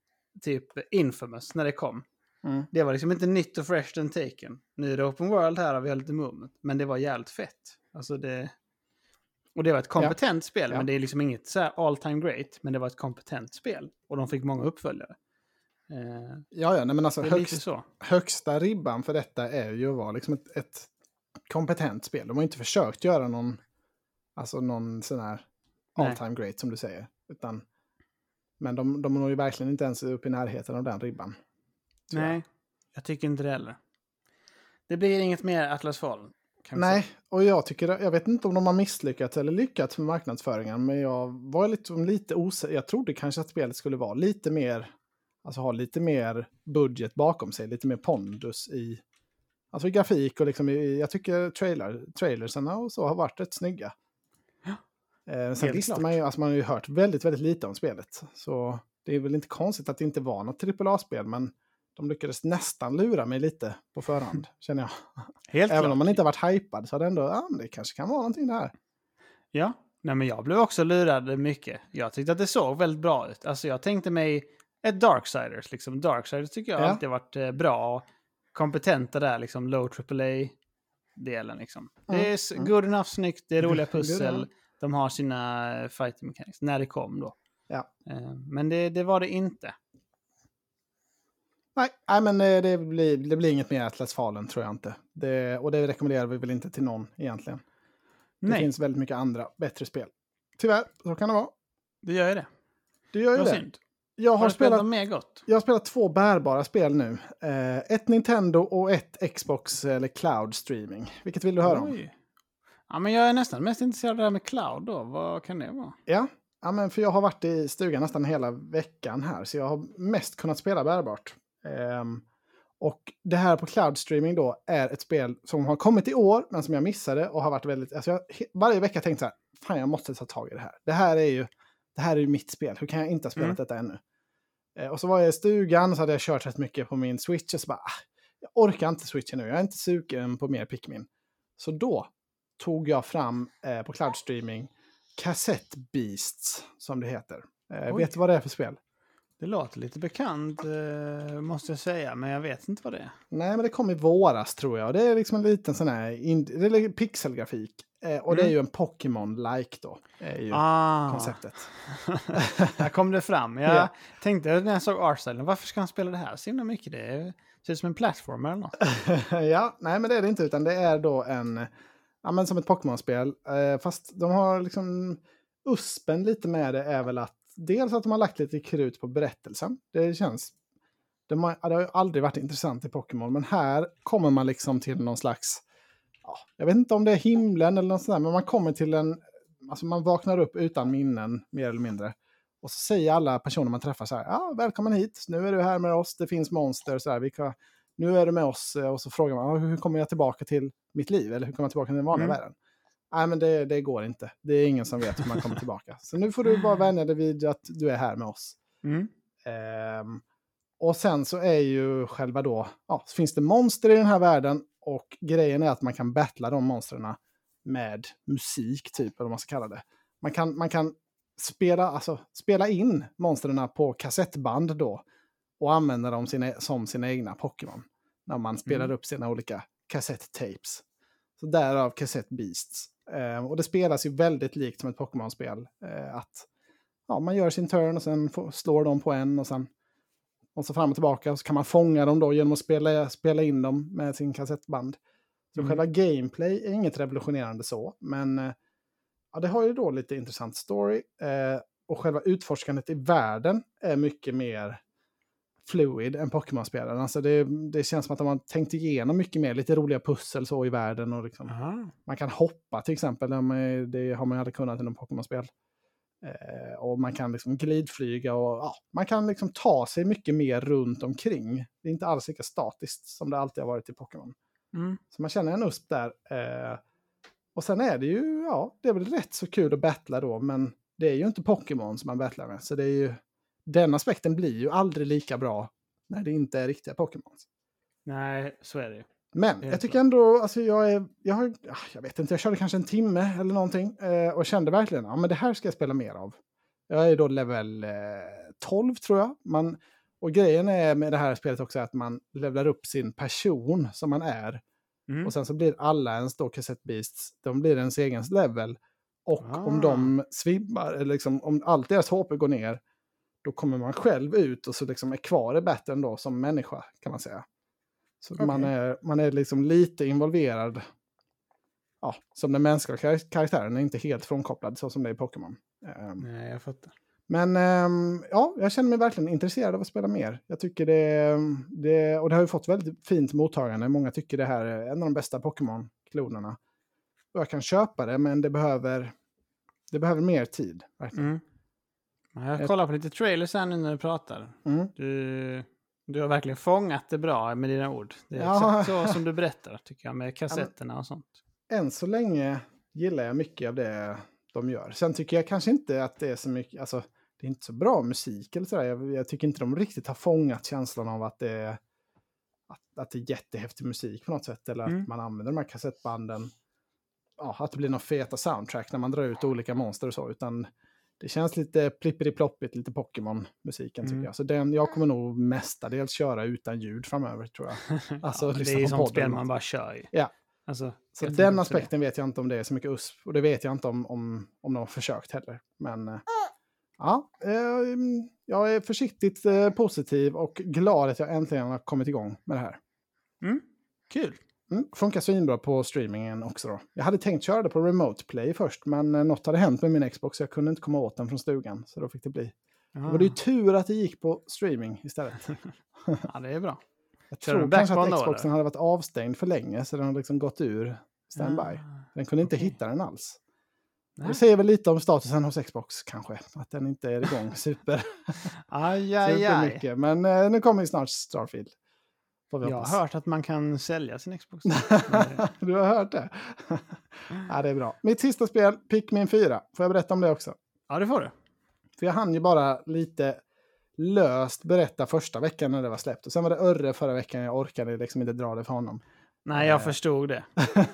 typ Infamous när det kom. Mm. Det var liksom inte nytt och fresh and taken. Nu är det open world här och vi har lite movement. Men det var jävligt fett. Alltså det... Och det var ett kompetent ja. spel, ja. men det är liksom inget så här all time great, men det var ett kompetent spel. Och de fick många uppföljare. Eh, Ja, ja, nej, men alltså det är högst, lite så. högsta ribban för detta är ju att vara liksom ett, ett kompetent spel. De har inte försökt göra någon, alltså någon sån här all time great som du säger. Utan, men de, de når ju verkligen inte ens upp i närheten av den ribban. Nej, jag. jag tycker inte det heller. Det blir inget mer Atlas Fallen. Nej, och jag tycker, jag vet inte om de har misslyckats eller lyckats med marknadsföringen, men jag var lite, lite osäker. Jag trodde kanske att spelet skulle vara lite mer, alltså ha lite mer budget bakom sig, lite mer pondus i, alltså i grafik och liksom i, jag tycker trailer, trailersarna och så har varit rätt snygga. Ja, eh, sen visste klart. man ju, alltså man har ju hört väldigt, väldigt lite om spelet, så det är väl inte konstigt att det inte var något trippel A-spel, men de lyckades nästan lura mig lite på förhand, känner jag. Helt Även klart. om man inte har varit hypad så hade ändå, ja, det kanske kan vara någonting där. Ja, nej men jag blev också lurad mycket. Jag tyckte att det såg väldigt bra ut. Alltså jag tänkte mig ett Darksiders, liksom. Darksiders tycker jag Ja. alltid har varit eh, bra och kompetenta där, liksom low triple A-delen liksom. Mm. Det är Mm. good enough, snyggt, det är roliga pussel. Good De har sina fighting mechanics, när det kom då. Ja. Eh, men det, det var det inte. Nej, nej, men det, det, blir, det blir inget mer Atlas Fallen tror jag inte. Det, och det rekommenderar vi väl inte till någon egentligen. Det Nej. finns väldigt mycket andra bättre spel. Tyvärr, så kan det vara. Det gör ju det. Det gör ju Vad det. synd. Jag har, Har du spelat spelat, dem mer gott? jag har spelat två bärbara spel nu. Eh, ett Nintendo och ett Xbox eller Cloud Streaming. Vilket vill du höra om? Oj. Ja, men jag är nästan mest intresserad av det här med cloud då. Vad kan det vara? Ja, ja men för jag har varit i stugan nästan hela veckan här. Så jag har mest kunnat spela bärbart. Um, och det här på Cloud Streaming då är ett spel som har kommit i år men som jag missade och har varit väldigt, alltså jag varje vecka tänkt så här, fan jag måste ta tag i det här. Det här är ju, det här är ju mitt spel, hur kan jag inte ha spelat mm. detta ännu? Uh, och så var jag i stugan och så hade jag kört rätt mycket på min Switch och så bara, ah, jag orkar inte switchen nu, jag är inte sugen på mer Pikmin. Så då tog jag fram uh, på Cloud Streaming Cassette Beasts som det heter. Uh, vet du vad det är för spel? Det låter lite bekant, eh, måste jag säga, men jag vet inte vad det är. Nej, men det kom i våras tror jag. Det är liksom en liten sån här ind- det är pixelgrafik. Eh, och mm. det är ju en Pokémon-like då. Är ju ah. konceptet. Där kom det fram. Jag ja. tänkte när jag såg artstylen, varför ska han spela det här så himla mycket? Det ser ut som en plattform eller något. Ja, nej men det är det inte, utan det är då en, ja men som ett Pokémon-spel. Eh, fast de har liksom, uspen lite med det är väl att dels att de har lagt lite krut på berättelsen. Det känns... Det har, det har ju aldrig varit intressant i Pokémon. Men här kommer man liksom till någon slags... Ja, jag vet inte om det är himlen eller något sånt där. Men man kommer till en... Alltså man vaknar upp utan minnen, mer eller mindre. Och så säger alla personer man träffar så här. Ja, välkommen hit. Nu är du här med oss. Det finns monster. Så här, vi kan, nu är du med oss. Och så frågar man, hur kommer jag tillbaka till mitt liv? Eller hur kommer jag tillbaka till den vanliga mm. världen? Nej, men det, det går inte. Det är ingen som vet hur man kommer tillbaka. Så nu får du bara vänja dig vid att du är här med oss. Mm. Um, och sen så är ju själva då... Ja, så finns det monster i den här världen. Och grejen är att man kan battla de monsterna med musik, typ, eller vad man ska kalla det. Man kan, man kan spela, alltså, spela in monsterna på kassettband då. Och använda dem sina, som sina egna Pokémon. När man spelar mm. upp sina olika kassetttapes. Så därav Cassette Beasts. Eh, och det spelas ju väldigt likt som ett Pokémon-spel. Eh, att ja, man gör sin turn och sen får, slår de på en och sen och så fram och tillbaka. Och så kan man fånga dem då genom att spela, spela in dem med sin kassettband. Så mm. själva gameplay är inget revolutionerande så. Men eh, ja, det har ju då lite intressant story. Eh, och själva utforskandet i världen är mycket mer fluid än Pokémon-spelaren. Alltså det, det känns som att de har tänkt igenom mycket mer, lite roliga pussel så i världen. Och liksom, man kan hoppa till exempel, det har man ju aldrig kunnat i någon Pokémon-spel. Eh, och man kan liksom glidflyga och ja, man kan liksom ta sig mycket mer runt omkring. Det är inte alls lika statiskt som det alltid har varit i Pokémon. Mm. Så man känner en usp där. Eh, och sen är det ju, ja, det är väl rätt så kul att battla då, men det är ju inte Pokémon som man battlar med, så det är ju den aspekten blir ju aldrig lika bra när det inte är riktiga Pokémon. Nej, så är det ju. Men jag tycker ändå, alltså jag är, jag har, jag vet inte, jag körde kanske en timme eller någonting eh, och kände verkligen, ja men det här ska jag spela mer av. Jag är då level eh, tolv tror jag. Man, och grejen är med det här spelet också att man levlar upp sin person som man är. Mm. Och sen så blir alla ens då Cassette Beasts, de blir ens egen level. Och Ah. om de svimmar, eller liksom, om allt deras H P går ner, då kommer man själv ut och så liksom är kvar i battlen då som människa, kan man säga. Så Okay. man är, man är liksom lite involverad, ja, som den mänskliga kar- karaktären är inte helt frånkopplad så som det är i Pokémon. Um, Nej, jag fattar. men um, ja, jag känner mig verkligen intresserad av att spela mer. Jag tycker det, det, och det har ju fått väldigt fint mottagande. Många tycker det här är en av de bästa Pokémon-klonerna. Och jag kan köpa det, men det behöver, det behöver mer tid. Verkligen. Mm. Jag kollar på lite trailers här nu när du pratar. Mm. Du, du har verkligen fångat det bra med dina ord. Det är Ja. exakt så som du berättar, tycker jag, med kassetterna och sånt. Än så länge gillar jag mycket av det de gör. Sen tycker jag kanske inte att det är så mycket, alltså det är inte så bra musik eller sådär. Jag, jag tycker inte de riktigt har fångat känslan av att det är, att, att det är jättehäftig musik på något sätt. Eller Mm. att man använder de här kassettbanden. Ja, att det blir någon feta soundtrack när man drar ut olika monster och så. Utan det känns lite plippity-ploppigt, lite Pokémon-musiken tycker Mm. jag. Så den, jag kommer nog mestadels köra utan ljud framöver, tror jag. Alltså, Ja, det lyssna är ju på sånt podden. spel man bara kör i. Ja. Alltså, Så jag den tänker också aspekten vet jag inte om det är så mycket U S P. Och det vet jag inte om, om, om de har försökt heller. Men eh, ja, eh, jag är försiktigt eh, positiv och glad att jag äntligen har kommit igång med det här. det. Mm. Kul. Mm, funkar svinbra på streamingen också då. Jag hade tänkt köra det på Remote Play först, men eh, något hade hänt med min Xbox så jag kunde inte komma åt den från stugan. Så då fick det bli. Ah. Det var det ju tur att det gick på streaming istället. Ja, det är bra. Jag Kör du tror kanske att backbone då, Xboxen eller? hade varit avstängd för länge så den hade liksom gått ur standby. Ah. Den kunde inte okej. hitta den alls. Nej. Det säger väl lite om statusen hos Xbox kanske. Att den inte är igång super, Aj, aj, super aj. mycket. Men eh, nu kommer ju snart Starfield. Får vi Jag hoppas. har hört att man kan sälja sin Xbox. Du har hört det? Ja, det är bra. Mitt sista spel, Pikmin fyra. Får jag berätta om det också? Ja, det får du. För jag hann ju bara lite löst berätta första veckan när det var släppt. Och sen var det Örre förra veckan. Jag orkade liksom inte dra det för honom. Nej, jag Eh. förstod det.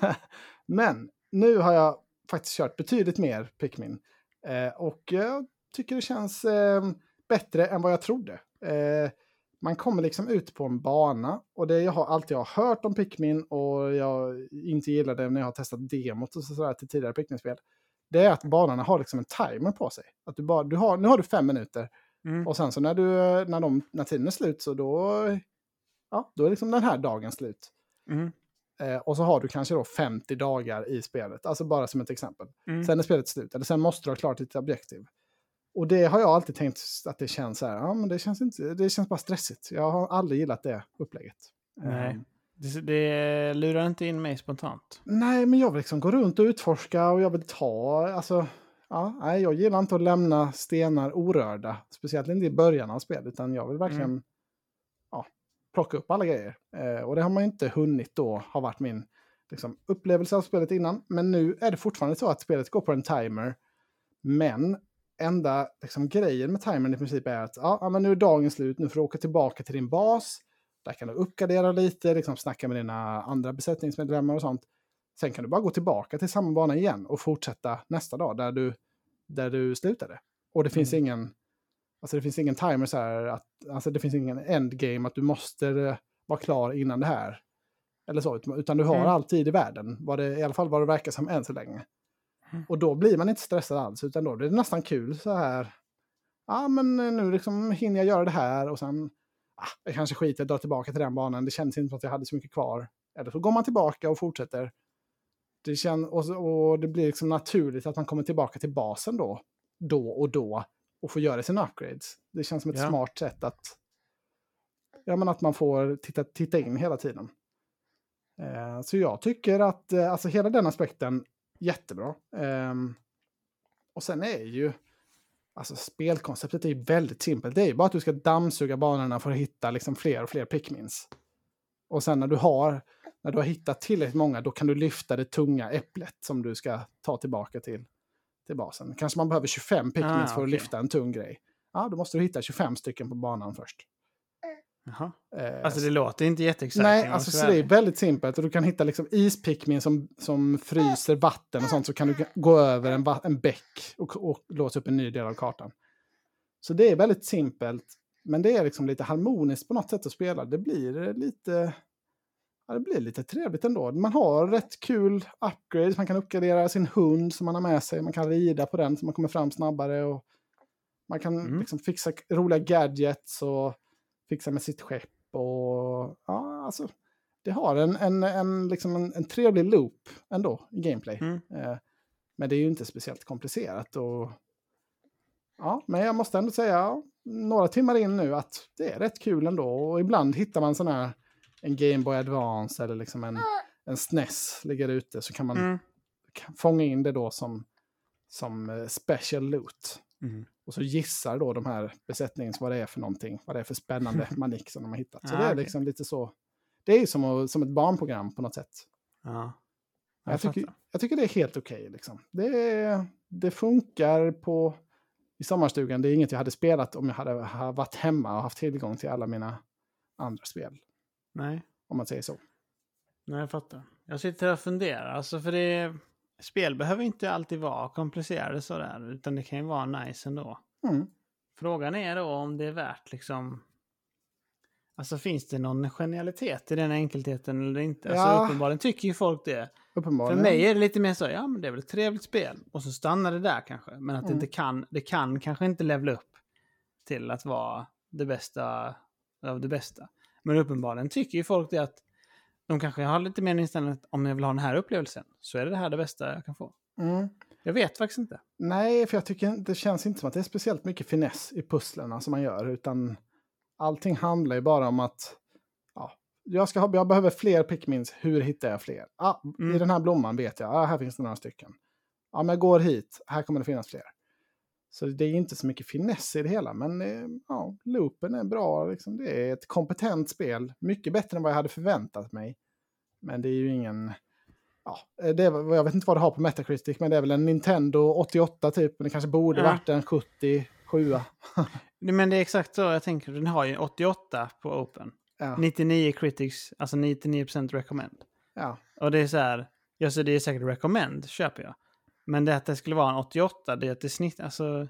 Men nu har jag faktiskt kört betydligt mer Pikmin. Eh, och jag tycker det känns eh, bättre än vad jag trodde. Eh, man kommer liksom ut på en bana. Och det jag har alltid har hört om Pikmin och jag inte gillade när jag har testat demot och sådär till tidigare Pikmin-spel. Det är att banorna har liksom en timer på sig. Att du bara, du har, nu har du fem minuter. Mm. Och sen så när, du, när, de, när tiden är slut så då, ja, då är liksom den här dagen slut. Mm. Eh, och så har du kanske då femtio dagar i spelet. Alltså bara som ett exempel. Mm. Sen är spelet slut. Eller sen måste du ha klart ditt objektiv. Och det har jag alltid tänkt att det känns så här. Ja, men det känns, inte, det känns bara stressigt. Jag har aldrig gillat det upplägget. Nej. Eh, Det, det lurar inte in mig spontant. nej, men jag vill liksom gå runt och utforska. Och jag vill ta, alltså... Ja, nej, jag gillar inte att lämna stenar orörda. Speciellt inte i början av spelet. Utan jag vill verkligen Mm. ja, plocka upp alla grejer. Eh, och det har man inte hunnit då. Har varit min liksom, upplevelse av spelet innan. Men nu är det fortfarande så att spelet går på en timer. Men enda liksom, grejen med timern i princip är att ja, men nu är dagen slut. Nu får du åka tillbaka till din bas. Där kan du uppgradera lite. Liksom, snacka med dina andra besättningsmedlemmar och sånt. Sen kan du bara gå tillbaka till samma bana igen och fortsätta nästa dag där du, där du slutade. Och det finns Mm. ingen alltså det finns ingen timer så här att alltså det finns ingen endgame att du måste eh, vara klar innan det här. Eller så, utan du har Mm. all tid i världen, vad det, i alla fall vad det verkar som än så länge. Mm. Och då blir man inte stressad alls, utan då blir det nästan kul så här. Ja, men nu liksom hinner jag göra det här och sen ah, jag kanske skiter, jag drar tillbaka till den banan. Det känns inte som att jag hade så mycket kvar. Eller så går man tillbaka och fortsätter. Det känns, och, och det blir liksom naturligt att man kommer tillbaka till basen då. Då och då. Och får göra sina upgrades. Det känns som ett Ja. smart sätt att... Ja, men att man får titta, titta in hela tiden. Eh, så jag tycker att eh, alltså hela den aspekten jättebra. Eh, och sen är ju... Alltså spelkonceptet är ju väldigt simpelt. Det är ju bara att du ska dammsuga banorna för att hitta liksom fler och fler Pikmins. Och sen när du har... När du har hittat tillräckligt många, då kan du lyfta det tunga äpplet som du ska ta tillbaka till, till basen. Kanske man behöver tjugofem Pikmins Ah, för att okej. lyfta en tung grej. Ja, då måste du hitta tjugofem stycken på banan först. Jaha. Eh, Alltså det låter inte jätteexakt. nej, alltså så det är väldigt simpelt. Och du kan hitta liksom ispikmin som, som fryser vatten och sånt. Så kan du gå över en, va- en bäck och, och låsa upp en ny del av kartan. Så det är väldigt simpelt. Men det är liksom lite harmoniskt på något sätt att spela. Det blir lite... ja, det blir lite trevligt ändå. Man har rätt kul upgrades. Man kan uppgradera sin hund som man har med sig. Man kan rida på den så man kommer fram snabbare. Och man kan Mm. liksom fixa roliga gadgets och fixa med sitt skepp. Och ja, alltså, det har en, en, en, liksom en, en trevlig loop ändå i gameplay. Mm. Eh, men det är ju inte speciellt komplicerat. Och, ja, men jag måste ändå säga några timmar in nu att det är rätt kul ändå. Och ibland hittar man sån här en Game Boy Advance eller liksom en, en S N E S ligger ute, så kan man Mm. fånga in det då som, som eh, special loot. Mm. Och så gissar då de här besättningen vad det är för någonting, vad det är för spännande manik som de har hittat. Så Ah, det är okej. liksom lite så, det är ju som, att- som ett barnprogram på något sätt. Ja. Jag, Jag tycker, fattar. jag tycker det är helt okej. liksom. det, det funkar på i sommarstugan. Det är inget jag hade spelat om jag hade ha varit hemma och haft tillgång till alla mina andra spel. Nej. Om man säger så. Nej, jag fattar. Jag sitter här och funderar. Alltså för det... Spel behöver inte alltid vara komplicerade sådär. Utan det kan ju vara nice ändå. Mm. Frågan är då om det är värt liksom... Alltså finns det någon genialitet i den enkelheten eller inte? Alltså Ja. uppenbarligen tycker ju folk det. För Uppenbarligen. mig är det lite mer så, ja men det är väl ett trevligt spel. Och så stannar det där kanske. Men att det Mm. inte kan, det kan kanske inte levla upp till att vara det bästa av det bästa. Men uppenbarligen tycker ju folk det att de kanske har lite mer inställning att om jag vill ha den här upplevelsen så är det det här det bästa jag kan få. Mm. Jag vet faktiskt inte. Nej, för jag tycker det känns inte som att det är speciellt mycket finess i pusslerna som man gör. Utan allting handlar ju bara om att ja, jag, ska ha, jag behöver fler Pikmins. Hur hittar jag fler? Ah, Mm. I den här blomman vet jag. Ah, här finns det några stycken. Ja, men jag går hit. Här kommer det finnas fler. Så det är inte så mycket finess i det hela. Men eh, ja, loopen är bra. Liksom. Det är ett kompetent spel. Mycket bättre än vad jag hade förväntat mig. Men det är ju ingen... Ja, det är, jag vet inte vad det har på Metacritic, men det är väl en Nintendo åttioåtta typ. Men det kanske borde Ja. varit en sjuttiosju. Men det är exakt så jag tänker. Den har ju åttioåtta på Open. Ja, nittionio critics, alltså nittionio procent recommend. ja. Och det är så här, ja så det är säkert recommend, köper jag. Men det att det skulle vara en åttioåtta, det är att det snitt, alltså...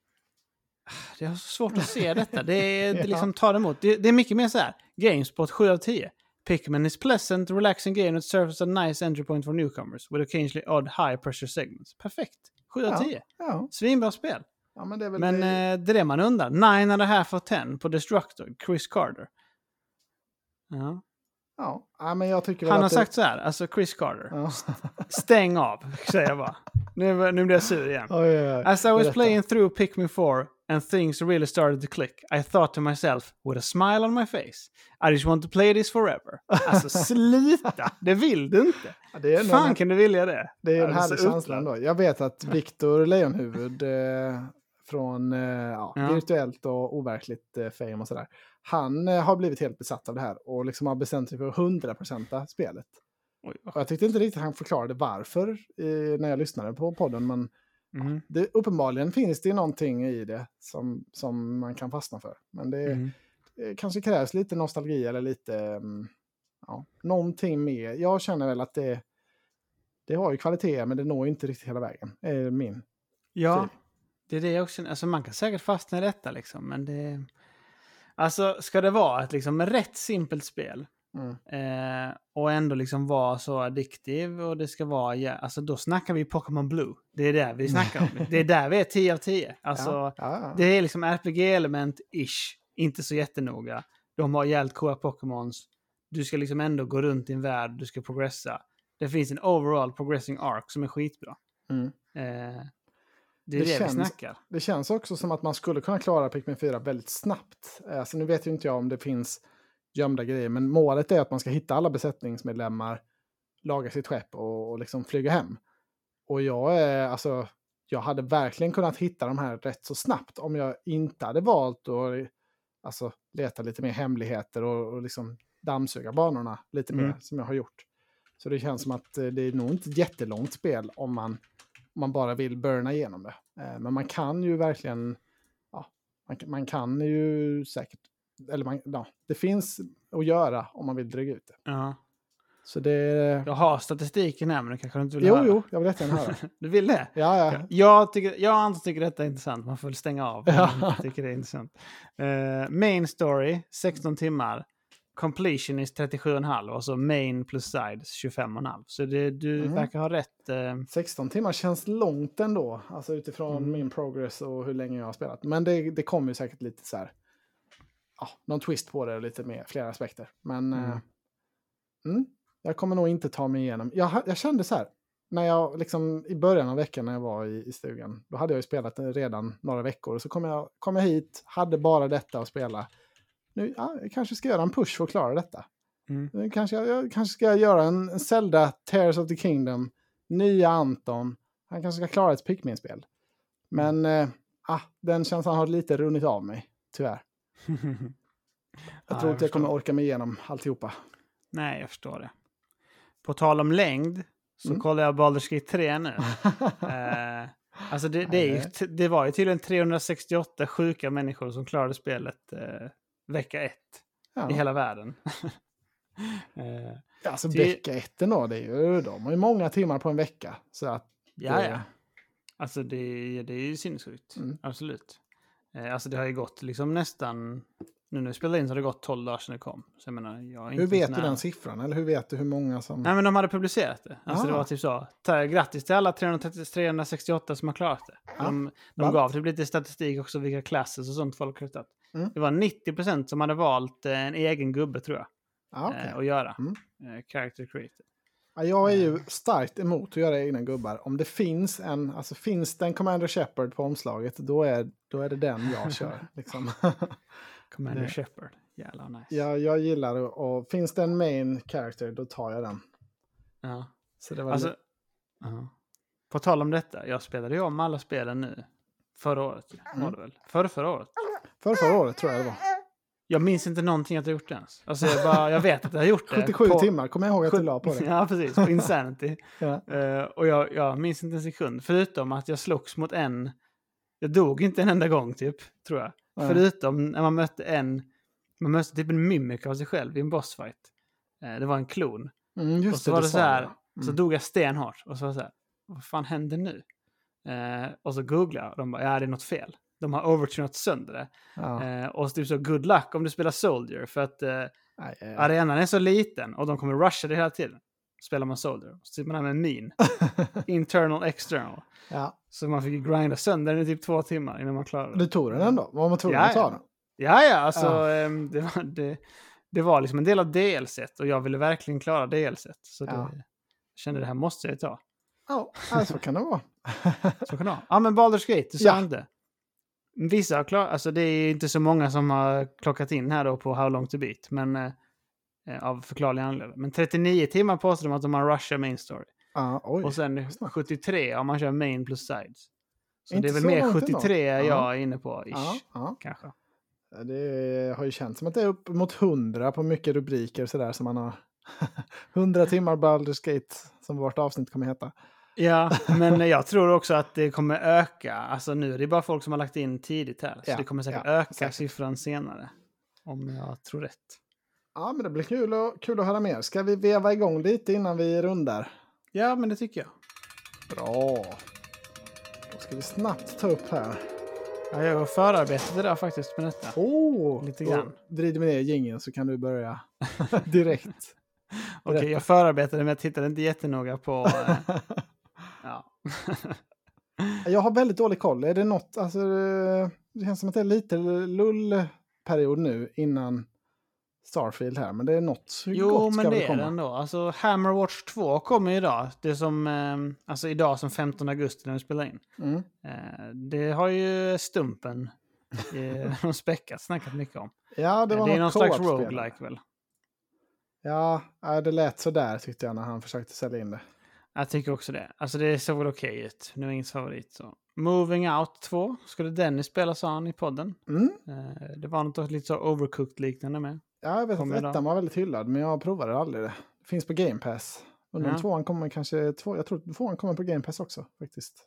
Det är så svårt att se detta. Det är det Ja. liksom tar emot. Det, det är mycket mer så här. Gamespot sju av tio. Pikmin is pleasant, relaxing game that serves as a nice entry point for newcomers with occasionally odd high pressure segments. Perfekt. sju av Ja. tio. Ja, Svinbra spel. ja, men det är väl Men det. eh, det är det man undrar. nine and a half of ten på Destructor, Chris Carter. Ja. Ja, ja, men jag tycker väl Han har att det- sagt så här, alltså Chris Carter. Ja. Stäng av, säger jag bara. Nu, nu blir jag sur igen. Oj, oj, oj. As I was Berätta. playing through Pikmin four and things really started to click, I thought to myself, with a smile on my face, I just want to play this forever. Alltså sluta, det vill du inte. Ja, det är en, Fan kan du vilja det? det är en Ja, härlig så känsla upplagt. ändå. Jag vet att Victor Lejonhuvud eh, från eh, ja, Ja. virtuellt och overkligt eh, fame och sådär. Han eh, har blivit helt besatt av det här och liksom har bestämt sig för hundra procent spelet. Oj, vad Och jag tyckte inte riktigt han förklarade varför eh, när jag lyssnade på podden, men mm. det, uppenbarligen finns det någonting i det som, som man kan fastna för. Men det Mm. eh, kanske krävs lite nostalgi eller lite mm, ja, någonting mer. Jag känner väl att det, det har ju kvalitet, men det når inte riktigt hela vägen. Är min. Ja, det är det jag också känner. Alltså man kan säkert fastna i detta liksom, men det... Alltså ska det vara ett liksom rätt simpelt spel Mm. eh, och ändå liksom vara så addiktiv och det ska vara, ja, alltså då snackar vi Pokémon Blue. Det är där vi snackar om. Det är där vi är tio av tio. Alltså Ja, ja, ja. det är liksom R P G-element-ish. Inte så jättenoga. De har jävligt coola Pokémons. Du ska liksom ändå gå runt i en värld. Du ska progressa. Det finns en overall progressing arc som är skitbra. Mm. Eh, det är Det det, känns- vi snackar. Det känns också som att man skulle kunna klara Pikmin fyra väldigt snabbt. Alltså, nu vet ju inte jag om det finns gömda grejer, men målet är att man ska hitta alla besättningsmedlemmar, laga sitt skepp och, och liksom flyga hem. Och jag är, alltså, jag hade verkligen kunnat hitta de här rätt så snabbt om jag inte hade valt att alltså, leta lite mer hemligheter och, och liksom dammsuga banorna lite mer Mm. som jag har gjort. Så det känns som att eh, det är nog inte ett jättelångt spel om man, om man bara vill burna igenom det. Eh, men man kan ju verkligen, ja, man, man kan ju säkert, eller man, ja, det finns att göra om man vill dryga ut det. Ja. Så det, Jag har statistiken här, men det kanske du inte vill jo, höra. jo, jag vill jättegärna höra. Du vill det? Ja, ja. Jag, tycker, jag antar tycker detta är intressant. Man får väl stänga av. Ja. Jag tycker det är intressant. Uh, main story, sexton timmar. completionist trettiosju komma fem och så main plus sides tjugofem komma fem. Så det, du Mm. verkar ha rätt. Eh... sexton timmar känns långt ändå. Alltså utifrån Mm. min progress och hur länge jag har spelat. Men det, det kommer ju säkert lite så här. Ja, någon twist på det och lite mer, flera aspekter. Men Mm. eh, mm, jag kommer nog inte ta mig igenom. Jag, jag kände så här. När jag liksom i början av veckan när jag var i, i stugan. Då hade jag ju spelat redan några veckor. Och så kom jag, kom jag hit, hade bara detta att spela. Nu, ja, jag kanske ska göra en push för att klara detta. Mm. Nu kanske jag, jag kanske ska göra en, en Zelda Tears of the Kingdom. Nya Anton. Han kanske ska klara ett Pikmin-spel. Men eh, ah, den känslan har lite runnit av mig. Tyvärr. Jag Ja, tror jag inte jag kommer förstår. orka mig igenom alltihopa. Nej, jag förstår det. På tal om längd så Mm. kollar jag Baldur's Gate tre nu. eh, alltså det, det, är ju, t- det var ju tydligen trehundrasextioåtta sjuka människor som klarade spelet eh, vecka ett Ja. i hela världen. eh, Alltså det- vecka ett då, det är ju, de har ju många timmar på en vecka. Så att, ja, det- ja. Alltså det, det är ju sinnessjukt. Mm. Absolut. Eh, alltså det har ju gått liksom nästan... Nu när vi spelade in så har det gått tolv dagar sedan det kom. Så jag menar, jag är inte hur vet sån du här- den siffran? Eller hur vet du hur många som... Nej, men de hade publicerat det. Alltså Ah. det var typ så. Ta, grattis till alla trehundratrettio trehundrasextioåtta som har klarat det. Ah. De, de Va? gav typ lite statistik också vilka klasser och sånt folk har hittat. Mm. Det var nittio procent som hade valt eh, en egen gubbe tror jag. Ja, okej. eh, att göra. Mm. Eh, character creator. Ja, jag är ju starkt emot att göra egna gubbar. Om det finns en, alltså finns det en Commander Shepard på omslaget, då är, då är det den jag kör. Liksom. Commander Det- Shepard. Jävla nice. jag, jag gillar det, och finns det en main character, då tar jag den. Ja. Så det var Alltså, li- ja. På tal om detta. Jag spelade ju om alla spelen nu. Förra året. Mm. Var det väl? Förra, förra året. för förra året tror jag det var. Jag minns inte någonting att jag gjort det ens. Alltså jag, bara, jag vet att jag har gjort det. sjuttiosju på- timmar, kommer jag ihåg att du la på det. Ja, precis. På Insanity. Ja. Eh, och jag, jag minns inte en sekund. Förutom att jag slogs mot en... Jag dog inte en enda gång, typ. Tror jag. Nej. Förutom när man mötte en... Man mötte typ en mimik av sig själv i en bossfight. Eh, det var en klon. Mm, Och just så det, var du det sa så här... det. Så Mm. dog jag stenhårt. Och så var det så här... Vad fan händer nu? Eh, och så googlade jag. Och de bara, ja det är något fel. De har overtunat sönder det. Ja. Eh, och så typ så, good luck om du spelar Soldier. För att... Eh, Nej, eh, arenan är så liten och de kommer rusha det hela tiden. Spelar man Soldier. Så sitter man här med en min. Internal, external. ja. Så man fick grinda sönder den i typ två timmar innan man klarade det. Du tog den ändå? Var man tvungen Ja, att ta ja. den? Ja, ja, alltså Ja. ehm, det, var, det, det var liksom en del av D L C och jag ville verkligen klara D L C. Så det, Ja. jag kände det här måste jag ta. Ja, ja, så kan det vara. Så kan det vara. Ja, men Baldur's Gate, det sa Ja. jag inte. Vissa har klarat, alltså det är inte så många som har klockat in här då på How Long To Beat, men eh, av förklarliga anledningar. Men trettionio timmar påstår de att de har rushar main story. Ja, oj. Och sen snabbt. sjuttiotre om man kör main plus sides. Så Inte det är väl så mer långt ändå. sjuttiotre jag Ja. är inne på, ish, Ja, ja. kanske. Det har ju känts som att det är upp mot hundra på mycket rubriker sådär som man har. hundra timmar Baldur's Gate som vårt avsnitt kommer heta. Ja, men jag tror också att det kommer öka. Alltså nu är det bara folk som har lagt in tidigt här. Så Ja, det kommer säkert ja, öka säkert. siffran senare. Om jag tror rätt. Ja, men det blir kul, och, kul att höra mer. Ska vi veva igång lite innan vi rundar? Ja, men det tycker jag. Bra. Då ska vi snabbt ta upp här. Ja, jag har förarbetet idag faktiskt med detta. Oh, Lite grann. Då vrider vi ner jingeln så kan du börja direkt. Okej, jag förarbetade men jag tittade inte jättenoga på... Eh, ja. Jag har väldigt dålig koll. Är det något, alltså det känns som att det är lite lullperiod nu innan Starfield här, men det är något Jo, gott ska men väl det är komma. det ändå. Alltså, Hammerwatch två kommer ju idag. Det är som, eh, alltså idag som femtonde augusti när vi spelar in. Mm. Eh, det har ju Stumpen eh, de späckat snackat mycket om. Ja, det Eh, var det är någon något slags co-op-spel. roguelike väl? Ja, ja, det lät så där tyckte jag när han försökte sälja in det. Jag tycker också det. Alltså det såg väl okej ut. Nu är inget favorit. Så. Moving Out två skulle Dennis spela, sa han i podden. Mm. Eh, det var något lite så Overcooked-liknande med. Ja, jag vet Kommer att idag. ettan var väldigt hyllad, men jag provade aldrig det. Det finns på Game Pass. Undrar om Ja. tvåan kommer kanske, två, jag tror att tvåan kommer på Game Pass också faktiskt.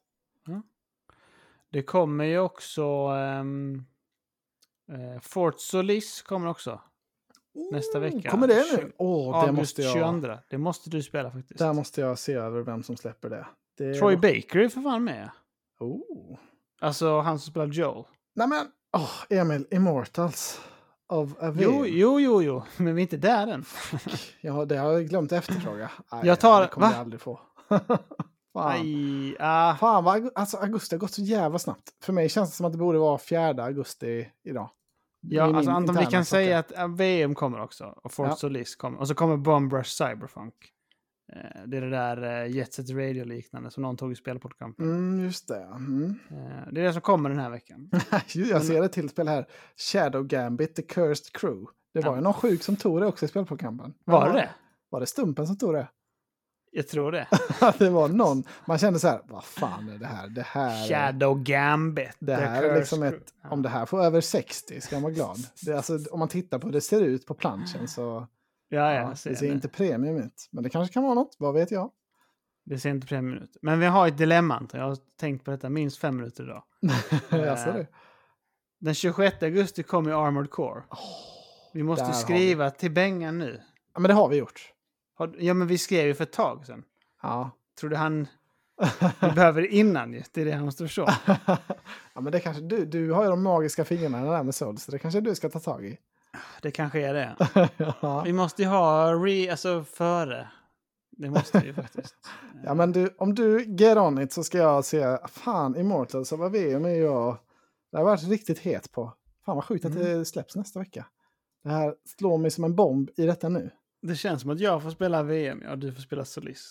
Det kommer ju också... Um, uh, Fort Solis kommer också. Nästa vecka. Kommer det nu? Tjugo- Åh, det August måste jag, tjugoandra. Det måste du spela faktiskt. där måste jag se över vem som släpper det. det Troy Baker är för fan med. Oh. Alltså han som spelar Joel. Nej men, åh, Emil, Immortals. Av Jo, jo, jo, jo. Men vi är inte där än. Ja, det har jag glömt efterfråga. Aj, Jag tar- det kommer va? jag aldrig få. Fan. Aj, ah. Fan vad, alltså augusti har gått så jävla snabbt. För mig känns det som att det borde vara fjärde augusti idag. Det är Ja, min alltså Anton, vi interna kan klocka. säga att äh, V M kommer också. Och Forza Ja. Solis kommer. Och så kommer Bomb Rush Cyberpunk. Eh, det är det där eh, Jet Set Radio-liknande som någon tog i spelportkampen. Mm, just det. Mm. Eh, det är det som kommer den här veckan. Jag ser ett till spel här. Shadow Gambit, The Cursed Crew. Det var Ja. ju någon sjuk som tog det också i spelprogrammen. Var det det? Var det Stumpen som tog det? Jag tror det. Det var någon. Man kände så här, vad fan är det här? Det här, Shadow Gambit. det The här är Cursed liksom Crew. ett, om det här får över sextio ska man vara glad. Det är alltså, om man tittar på hur det ser ut på planschen så Ja, ja, ja, jag ser det ser det. inte premium ut. Men det kanske kan vara något, vad vet jag. Det ser inte fem minuter. Men vi har ett dilemma, Anton. Jag har tänkt på detta minst fem minuter idag. Jag ser det. Den tjugosjätte augusti kommer ju Armored Core. Vi måste där har skriva till Bengan nu. Ja, men det har vi gjort. Har- Ja, men vi skrev ju för ett tag sedan. Ja. Tror du han... Vi behöver det innan ju. Det är det han måste förstå. Ja, men det kanske du, du har ju de magiska fingrarna där med Souls, så det kanske du ska ta tag i. Det kanske är det. Ja. Vi måste ju ha re... Alltså före. Det måste vi ju faktiskt. Ja, men du, om du get on it så ska jag se, fan, Immortals och vad V M är jag, det har varit riktigt het på. Fan vad sjukt att Mm. det släpps nästa vecka. Det här slår mig som en bomb i detta nu. Det känns som att jag får spela V M. Ja, du får spela Solis.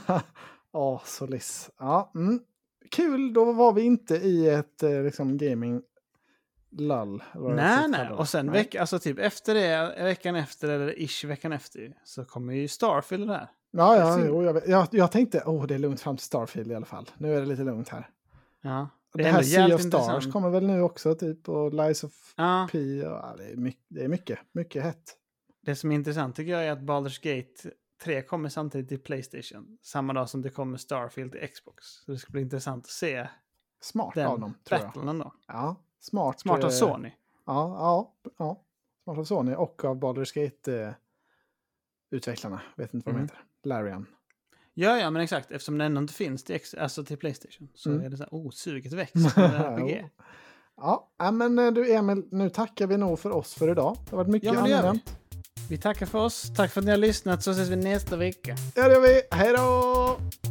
Ja, Solis. Ja, mm. Kul, då var vi inte i ett eh, liksom gaming lull. eller vad Nej, det nej. kallas. Och sen Nej. veck, alltså typ efter det, veckan efter eller ish veckan efter så kommer ju Starfield där. Ja, ja, Synd. jo, jag, vet- jag, jag tänkte, åh oh, det är lugnt fram till Starfield i alla fall. Nu är det lite lugnt här. Ja. Det, är här ändå Sea jävligt of Stars intressant. kommer väl nu också, typ, och Lies of Ja, P. Och, ja, det, är mycket, det är mycket, mycket hett. det som är intressant tycker jag är att Baldur's Gate tre kommer samtidigt till PlayStation. Samma dag som det kommer Starfield till Xbox. Så det ska bli intressant att se Smart den av dem, tror jag. battlen ändå. Ja, smart. Smart av eh, Sony. Ja, ja, ja. Smart av Sony och av Baldur's Gate eh, utvecklarna. Vet inte vad de Mm. heter. Larian. Ja, ja, men exakt. Eftersom den ändå inte finns till, X- alltså till PlayStation så Mm. är det så här, oh, suget växer. med R P G. Ja, ja, men eh, du Emil, nu tackar vi nog för oss för idag. Det har varit mycket Ja, men det gör vi. angenämt. Vi tackar för oss. Tack för att ni har lyssnat så ses vi nästa vecka. Ja, det gör vi. Hej då!